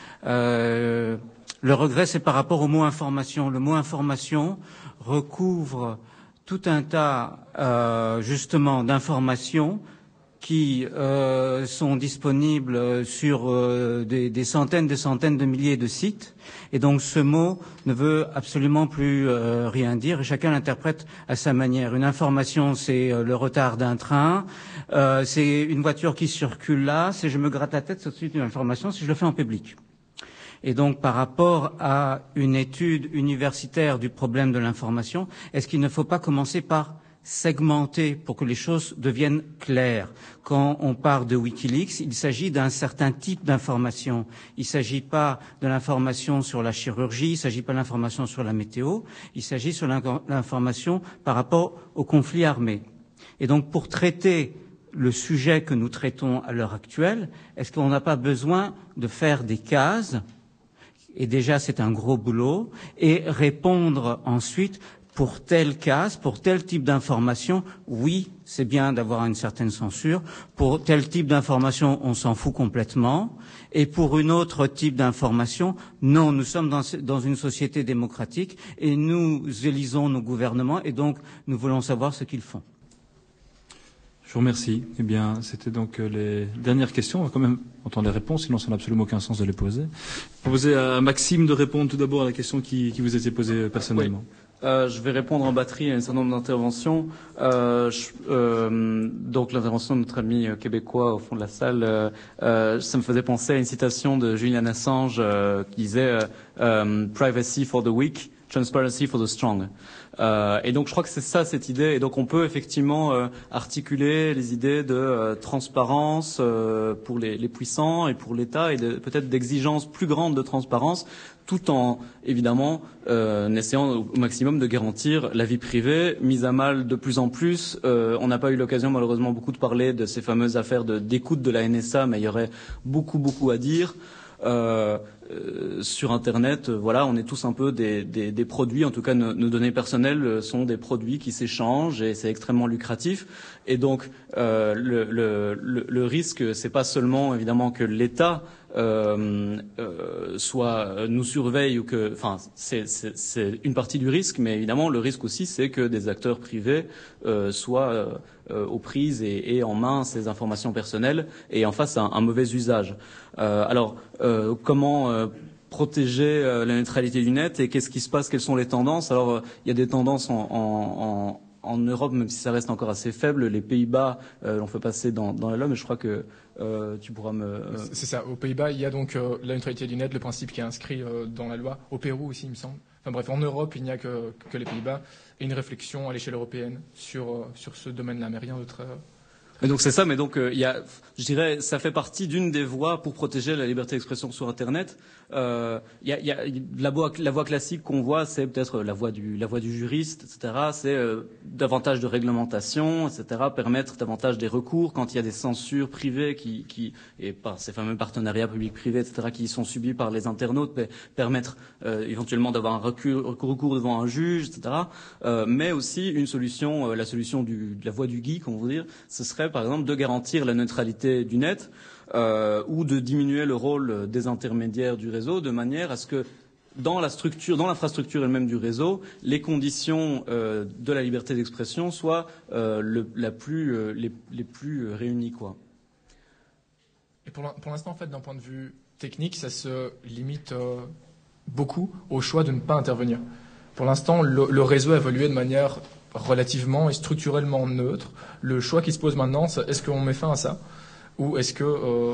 Le regret, c'est par rapport au mot information. Le mot information recouvre tout un tas, justement, d'informations qui sont disponibles sur des centaines de milliers de sites. Et donc ce mot ne veut absolument plus rien dire et chacun l'interprète à sa manière. Une information, c'est le retard d'un train, c'est une voiture qui circule là, c'est je me gratte la tête, c'est tout de suite une information si je le fais en public. Et donc par rapport à une étude universitaire du problème de l'information, est-ce qu'il ne faut pas commencer par segmenter pour que les choses deviennent claires? Quand on parle de Wikileaks, il s'agit d'un certain type d'information. Il ne s'agit pas de l'information sur la chirurgie, il ne s'agit pas de l'information sur la météo, il s'agit sur l'information par rapport au conflit armé. Et donc pour traiter le sujet que nous traitons à l'heure actuelle, est-ce qu'on n'a pas besoin de faire des cases? Et déjà c'est un gros boulot, et répondre ensuite pour telle case, pour tel type d'information, oui, c'est bien d'avoir une certaine censure. Pour tel type d'information, on s'en fout complètement. Et pour une autre type d'information, non, nous sommes dans une société démocratique et nous élisons nos gouvernements et donc nous voulons savoir ce qu'ils font. Je vous remercie. Eh bien, c'était donc les dernières questions. On va quand même entendre les réponses, sinon ça n'a absolument aucun sens de les poser. Proposer à Maxime de répondre tout d'abord à la question qui vous était posée personnellement. Oui. Je vais répondre en batterie à un certain nombre d'interventions. Donc l'intervention de notre ami québécois au fond de la salle, ça me faisait penser à une citation de Julian Assange qui disait « Privacy for the weak ». transparency for the strong. Et donc je crois que c'est ça cette idée. Et donc on peut effectivement articuler les idées de transparence pour les puissants et pour l'État et peut-être d'exigence plus grande de transparence, tout en évidemment essayant au maximum de garantir la vie privée, mise à mal de plus en plus. On n'a pas eu l'occasion malheureusement beaucoup de parler de ces fameuses affaires d'écoute de la NSA, mais il y aurait beaucoup à dire. Sur Internet, voilà, on est tous un peu des produits, en tout cas nos données personnelles sont des produits qui s'échangent et c'est extrêmement lucratif. Et donc le risque, c'est pas seulement évidemment que l'État nous surveille ou que, enfin, c'est une partie du risque, mais évidemment le risque aussi, c'est que des acteurs privés soient aux prises et aient en main ces informations personnelles et en fassent un mauvais usage. Comment protéger la neutralité du net et qu'est-ce qui se passe, quelles sont les tendances? Alors, il y a des tendances en Europe, même si ça reste encore assez faible. Les Pays-Bas l'ont fait passer dans la loi, mais je crois que tu pourras me... C'est ça. Aux Pays-Bas, il y a donc la neutralité du net, le principe qui est inscrit dans la loi. Au Pérou aussi, il me semble. Enfin bref, en Europe, il n'y a que les Pays-Bas et une réflexion à l'échelle européenne sur ce domaine-là, mais rien d'autre. Mais donc c'est ça, mais donc je dirais, ça fait partie d'une des voies pour protéger la liberté d'expression sur Internet. Il y a la voie classique qu'on voit, c'est peut-être la voie du juriste, etc. C'est davantage de réglementation, etc. Permettre davantage des recours quand il y a des censures privées et par ces fameux partenariats public-privé, etc. qui sont subis par les internautes, mais permettre éventuellement d'avoir un recours devant un juge, etc. Mais aussi une solution, la solution de la voie du geek, on va dire, ce serait par exemple de garantir la neutralité du net ou de diminuer le rôle des intermédiaires du réseau de manière à ce que dans l'infrastructure elle-même du réseau, les conditions de la liberté d'expression soient les plus réunies, quoi. Et pour l'instant, en fait, d'un point de vue technique, ça se limite beaucoup au choix de ne pas intervenir. Pour l'instant, le réseau a évolué de manière relativement et structurellement neutre. Le choix qui se pose maintenant, c'est est-ce qu'on met fin à ça ou est-ce que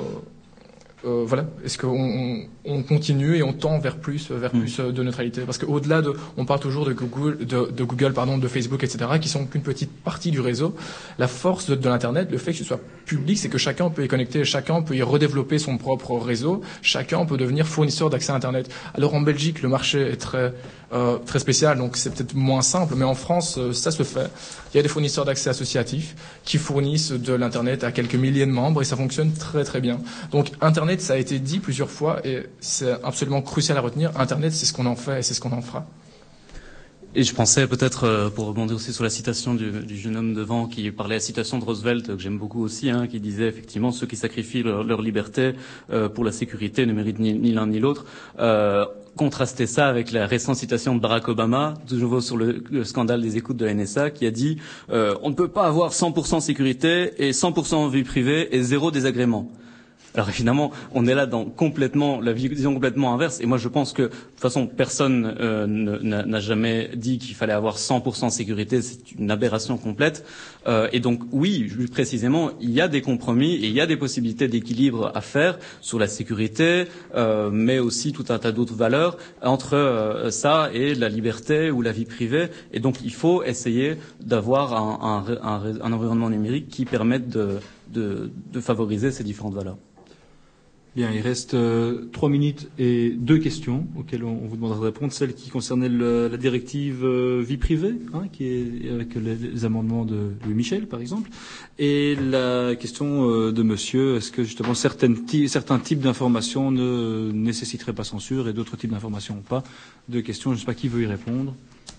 est-ce qu'on continue et on tend vers plus de neutralité? Parce qu'au-delà on parle toujours de Google, de Facebook, etc., qui sont qu'une petite partie du réseau. La force de l'Internet, le fait que ce soit public, c'est que chacun peut y connecter, chacun peut y redévelopper son propre réseau, chacun peut devenir fournisseur d'accès à Internet. Alors en Belgique, le marché est très spécial, donc c'est peut-être moins simple, mais en France, ça se fait. Il y a des fournisseurs d'accès associatifs qui fournissent de l'Internet à quelques milliers de membres et ça fonctionne très très bien. Donc Internet, ça a été dit plusieurs fois et c'est absolument crucial à retenir. Internet, c'est ce qu'on en fait et c'est ce qu'on en fera. Et je pensais peut-être, pour rebondir aussi sur la citation du jeune homme devant qui parlait à la citation de Roosevelt, que j'aime beaucoup aussi, qui disait effectivement ceux qui sacrifient leur liberté pour la sécurité ne méritent ni l'un ni l'autre. Contraster ça avec la récente citation de Barack Obama, de nouveau sur le scandale des écoutes de la NSA, qui a dit on ne peut pas avoir 100% sécurité et 100% vie privée et 0 désagrément. Alors évidemment, on est là dans la vision complètement inverse. Et moi, je pense que de toute façon, personne n'a jamais dit qu'il fallait avoir 100% sécurité. C'est une aberration complète. Et donc, oui, plus précisément, il y a des compromis et il y a des possibilités d'équilibre à faire sur la sécurité, mais aussi tout un tas d'autres valeurs entre ça et la liberté ou la vie privée. Et donc, il faut essayer d'avoir un environnement numérique qui permette de favoriser ces différentes valeurs. Bien, il reste 3 minutes et 2 questions auxquelles on vous demandera de répondre. Celle qui concernait la directive vie privée, qui est avec les amendements de Louis Michel, par exemple. Et la question de monsieur, est-ce que justement certains types d'informations ne nécessiteraient pas censure et d'autres types d'informations pas? 2 questions, je ne sais pas qui veut y répondre.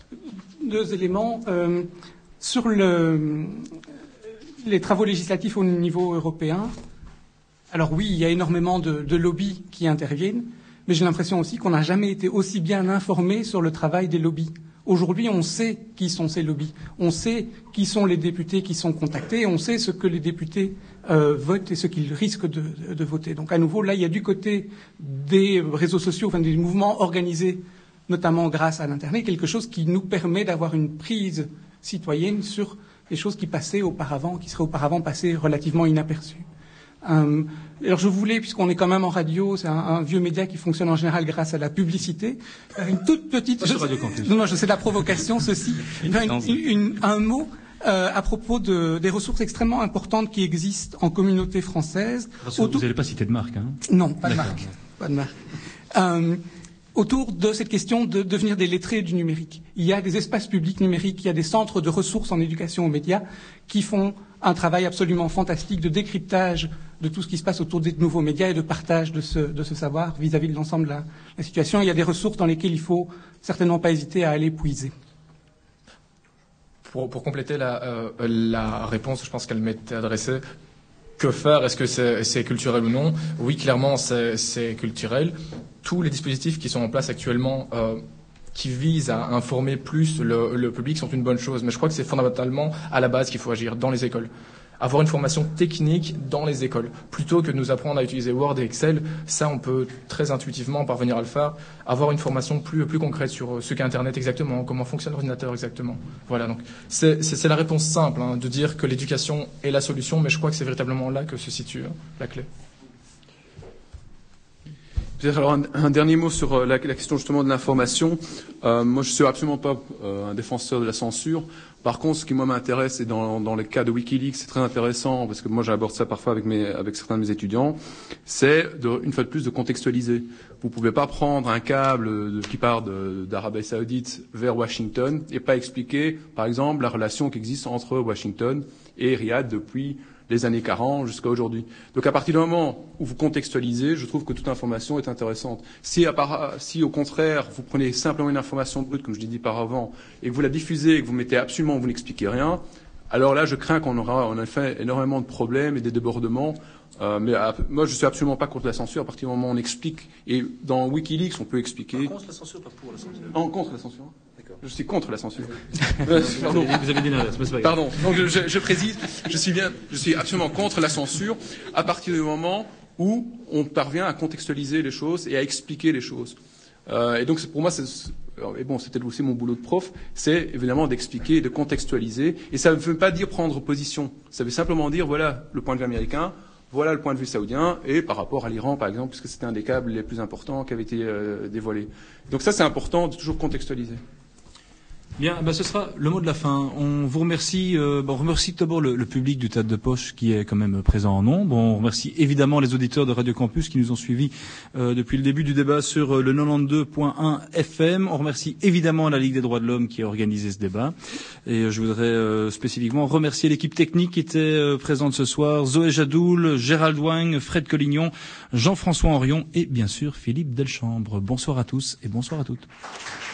2 éléments. Sur les travaux législatifs au niveau européen, alors oui, il y a énormément de lobbies qui interviennent, mais j'ai l'impression aussi qu'on n'a jamais été aussi bien informé sur le travail des lobbies. Aujourd'hui, on sait qui sont ces lobbies, on sait qui sont les députés qui sont contactés, on sait ce que les députés votent et ce qu'ils risquent de voter. Donc à nouveau, là, il y a du côté des réseaux sociaux, enfin des mouvements organisés, notamment grâce à l'Internet, quelque chose qui nous permet d'avoir une prise citoyenne sur les choses qui passaient auparavant, qui seraient auparavant passées relativement inaperçues. Alors je voulais, puisqu'on est quand même en radio, c'est un vieux média qui fonctionne en général grâce à la publicité, faire une toute petite... Non, je sais la provocation, ceci. Un mot à propos des ressources extrêmement importantes qui existent en communauté française. Vous n'allez pas citer de marque, hein? Non, pas de marque. Pas de marque. Autour de cette question de devenir des lettrés du numérique. Il y a des espaces publics numériques, il y a des centres de ressources en éducation aux médias qui font un travail absolument fantastique de décryptage de tout ce qui se passe autour des nouveaux médias et de partage de ce savoir vis-à-vis de l'ensemble de la situation. Il y a des ressources dans lesquelles il faut certainement pas hésiter à aller puiser. Pour compléter la réponse, je pense qu'elle m'était adressée. Que faire? Est-ce que c'est culturel ou non? Oui, clairement, c'est culturel. Tous les dispositifs qui sont en place actuellement, qui visent à informer plus le public, sont une bonne chose. Mais je crois que c'est fondamentalement à la base qu'il faut agir dans les écoles. Avoir une formation technique dans les écoles, plutôt que de nous apprendre à utiliser Word et Excel, ça on peut très intuitivement parvenir à le faire. Avoir une formation plus concrète sur ce qu'est Internet exactement, comment fonctionne l'ordinateur exactement. Voilà, donc c'est la réponse simple, hein, de dire que l'éducation est la solution, mais je crois que c'est véritablement là que se situe la clé. Peut-être alors un dernier mot sur la question justement de l'information. Moi, je suis absolument pas un défenseur de la censure. Par contre, ce qui moi m'intéresse, et dans le cas de WikiLeaks, c'est très intéressant parce que moi j'aborde ça parfois avec certains de mes étudiants, c'est une fois de plus de contextualiser. Vous pouvez pas prendre un câble qui part d'Arabie Saoudite vers Washington et pas expliquer, par exemple, la relation qui existe entre Washington et Riyad depuis les années 40 jusqu'à aujourd'hui. Donc à partir du moment où vous contextualisez, je trouve que toute information est intéressante. Si au contraire, vous prenez simplement une information brute, comme je l'ai dit par avant, et que vous la diffusez et que vous mettez absolument, vous n'expliquez rien, alors là, je crains qu'on aura en effet énormément de problèmes et des débordements. Mais moi, je suis absolument pas contre la censure à partir du moment où on explique. Et dans WikiLeaks, on peut expliquer... Contre la censure, pas pour la censure. Contre la censure. Je suis contre la censure. Pardon. Vous avez dit l'inverse, mais c'est pas grave. Pardon. Donc je précise, je suis absolument contre la censure à partir du moment où on parvient à contextualiser les choses et à expliquer les choses. Et donc pour moi, et bon, c'était aussi mon boulot de prof, c'est évidemment d'expliquer et de contextualiser. Et ça ne veut pas dire prendre position. Ça veut simplement dire voilà le point de vue américain, voilà le point de vue saoudien, et par rapport à l'Iran, par exemple, puisque c'était un des câbles les plus importants qui avait été dévoilé. Donc ça, c'est important de toujours contextualiser. Bien, ce sera le mot de la fin. On vous remercie. On remercie d'abord le public du Théâtre de Poche qui est quand même présent en nombre. On remercie évidemment les auditeurs de Radio Campus qui nous ont suivis depuis le début du débat sur le 92.1 FM. On remercie évidemment la Ligue des droits de l'homme qui a organisé ce débat. Et je voudrais spécifiquement remercier l'équipe technique qui était présente ce soir. Zoé Jadoul, Gérald Wang, Fred Collignon, Jean-François Henrion et bien sûr Philippe Delchambre. Bonsoir à tous et bonsoir à toutes.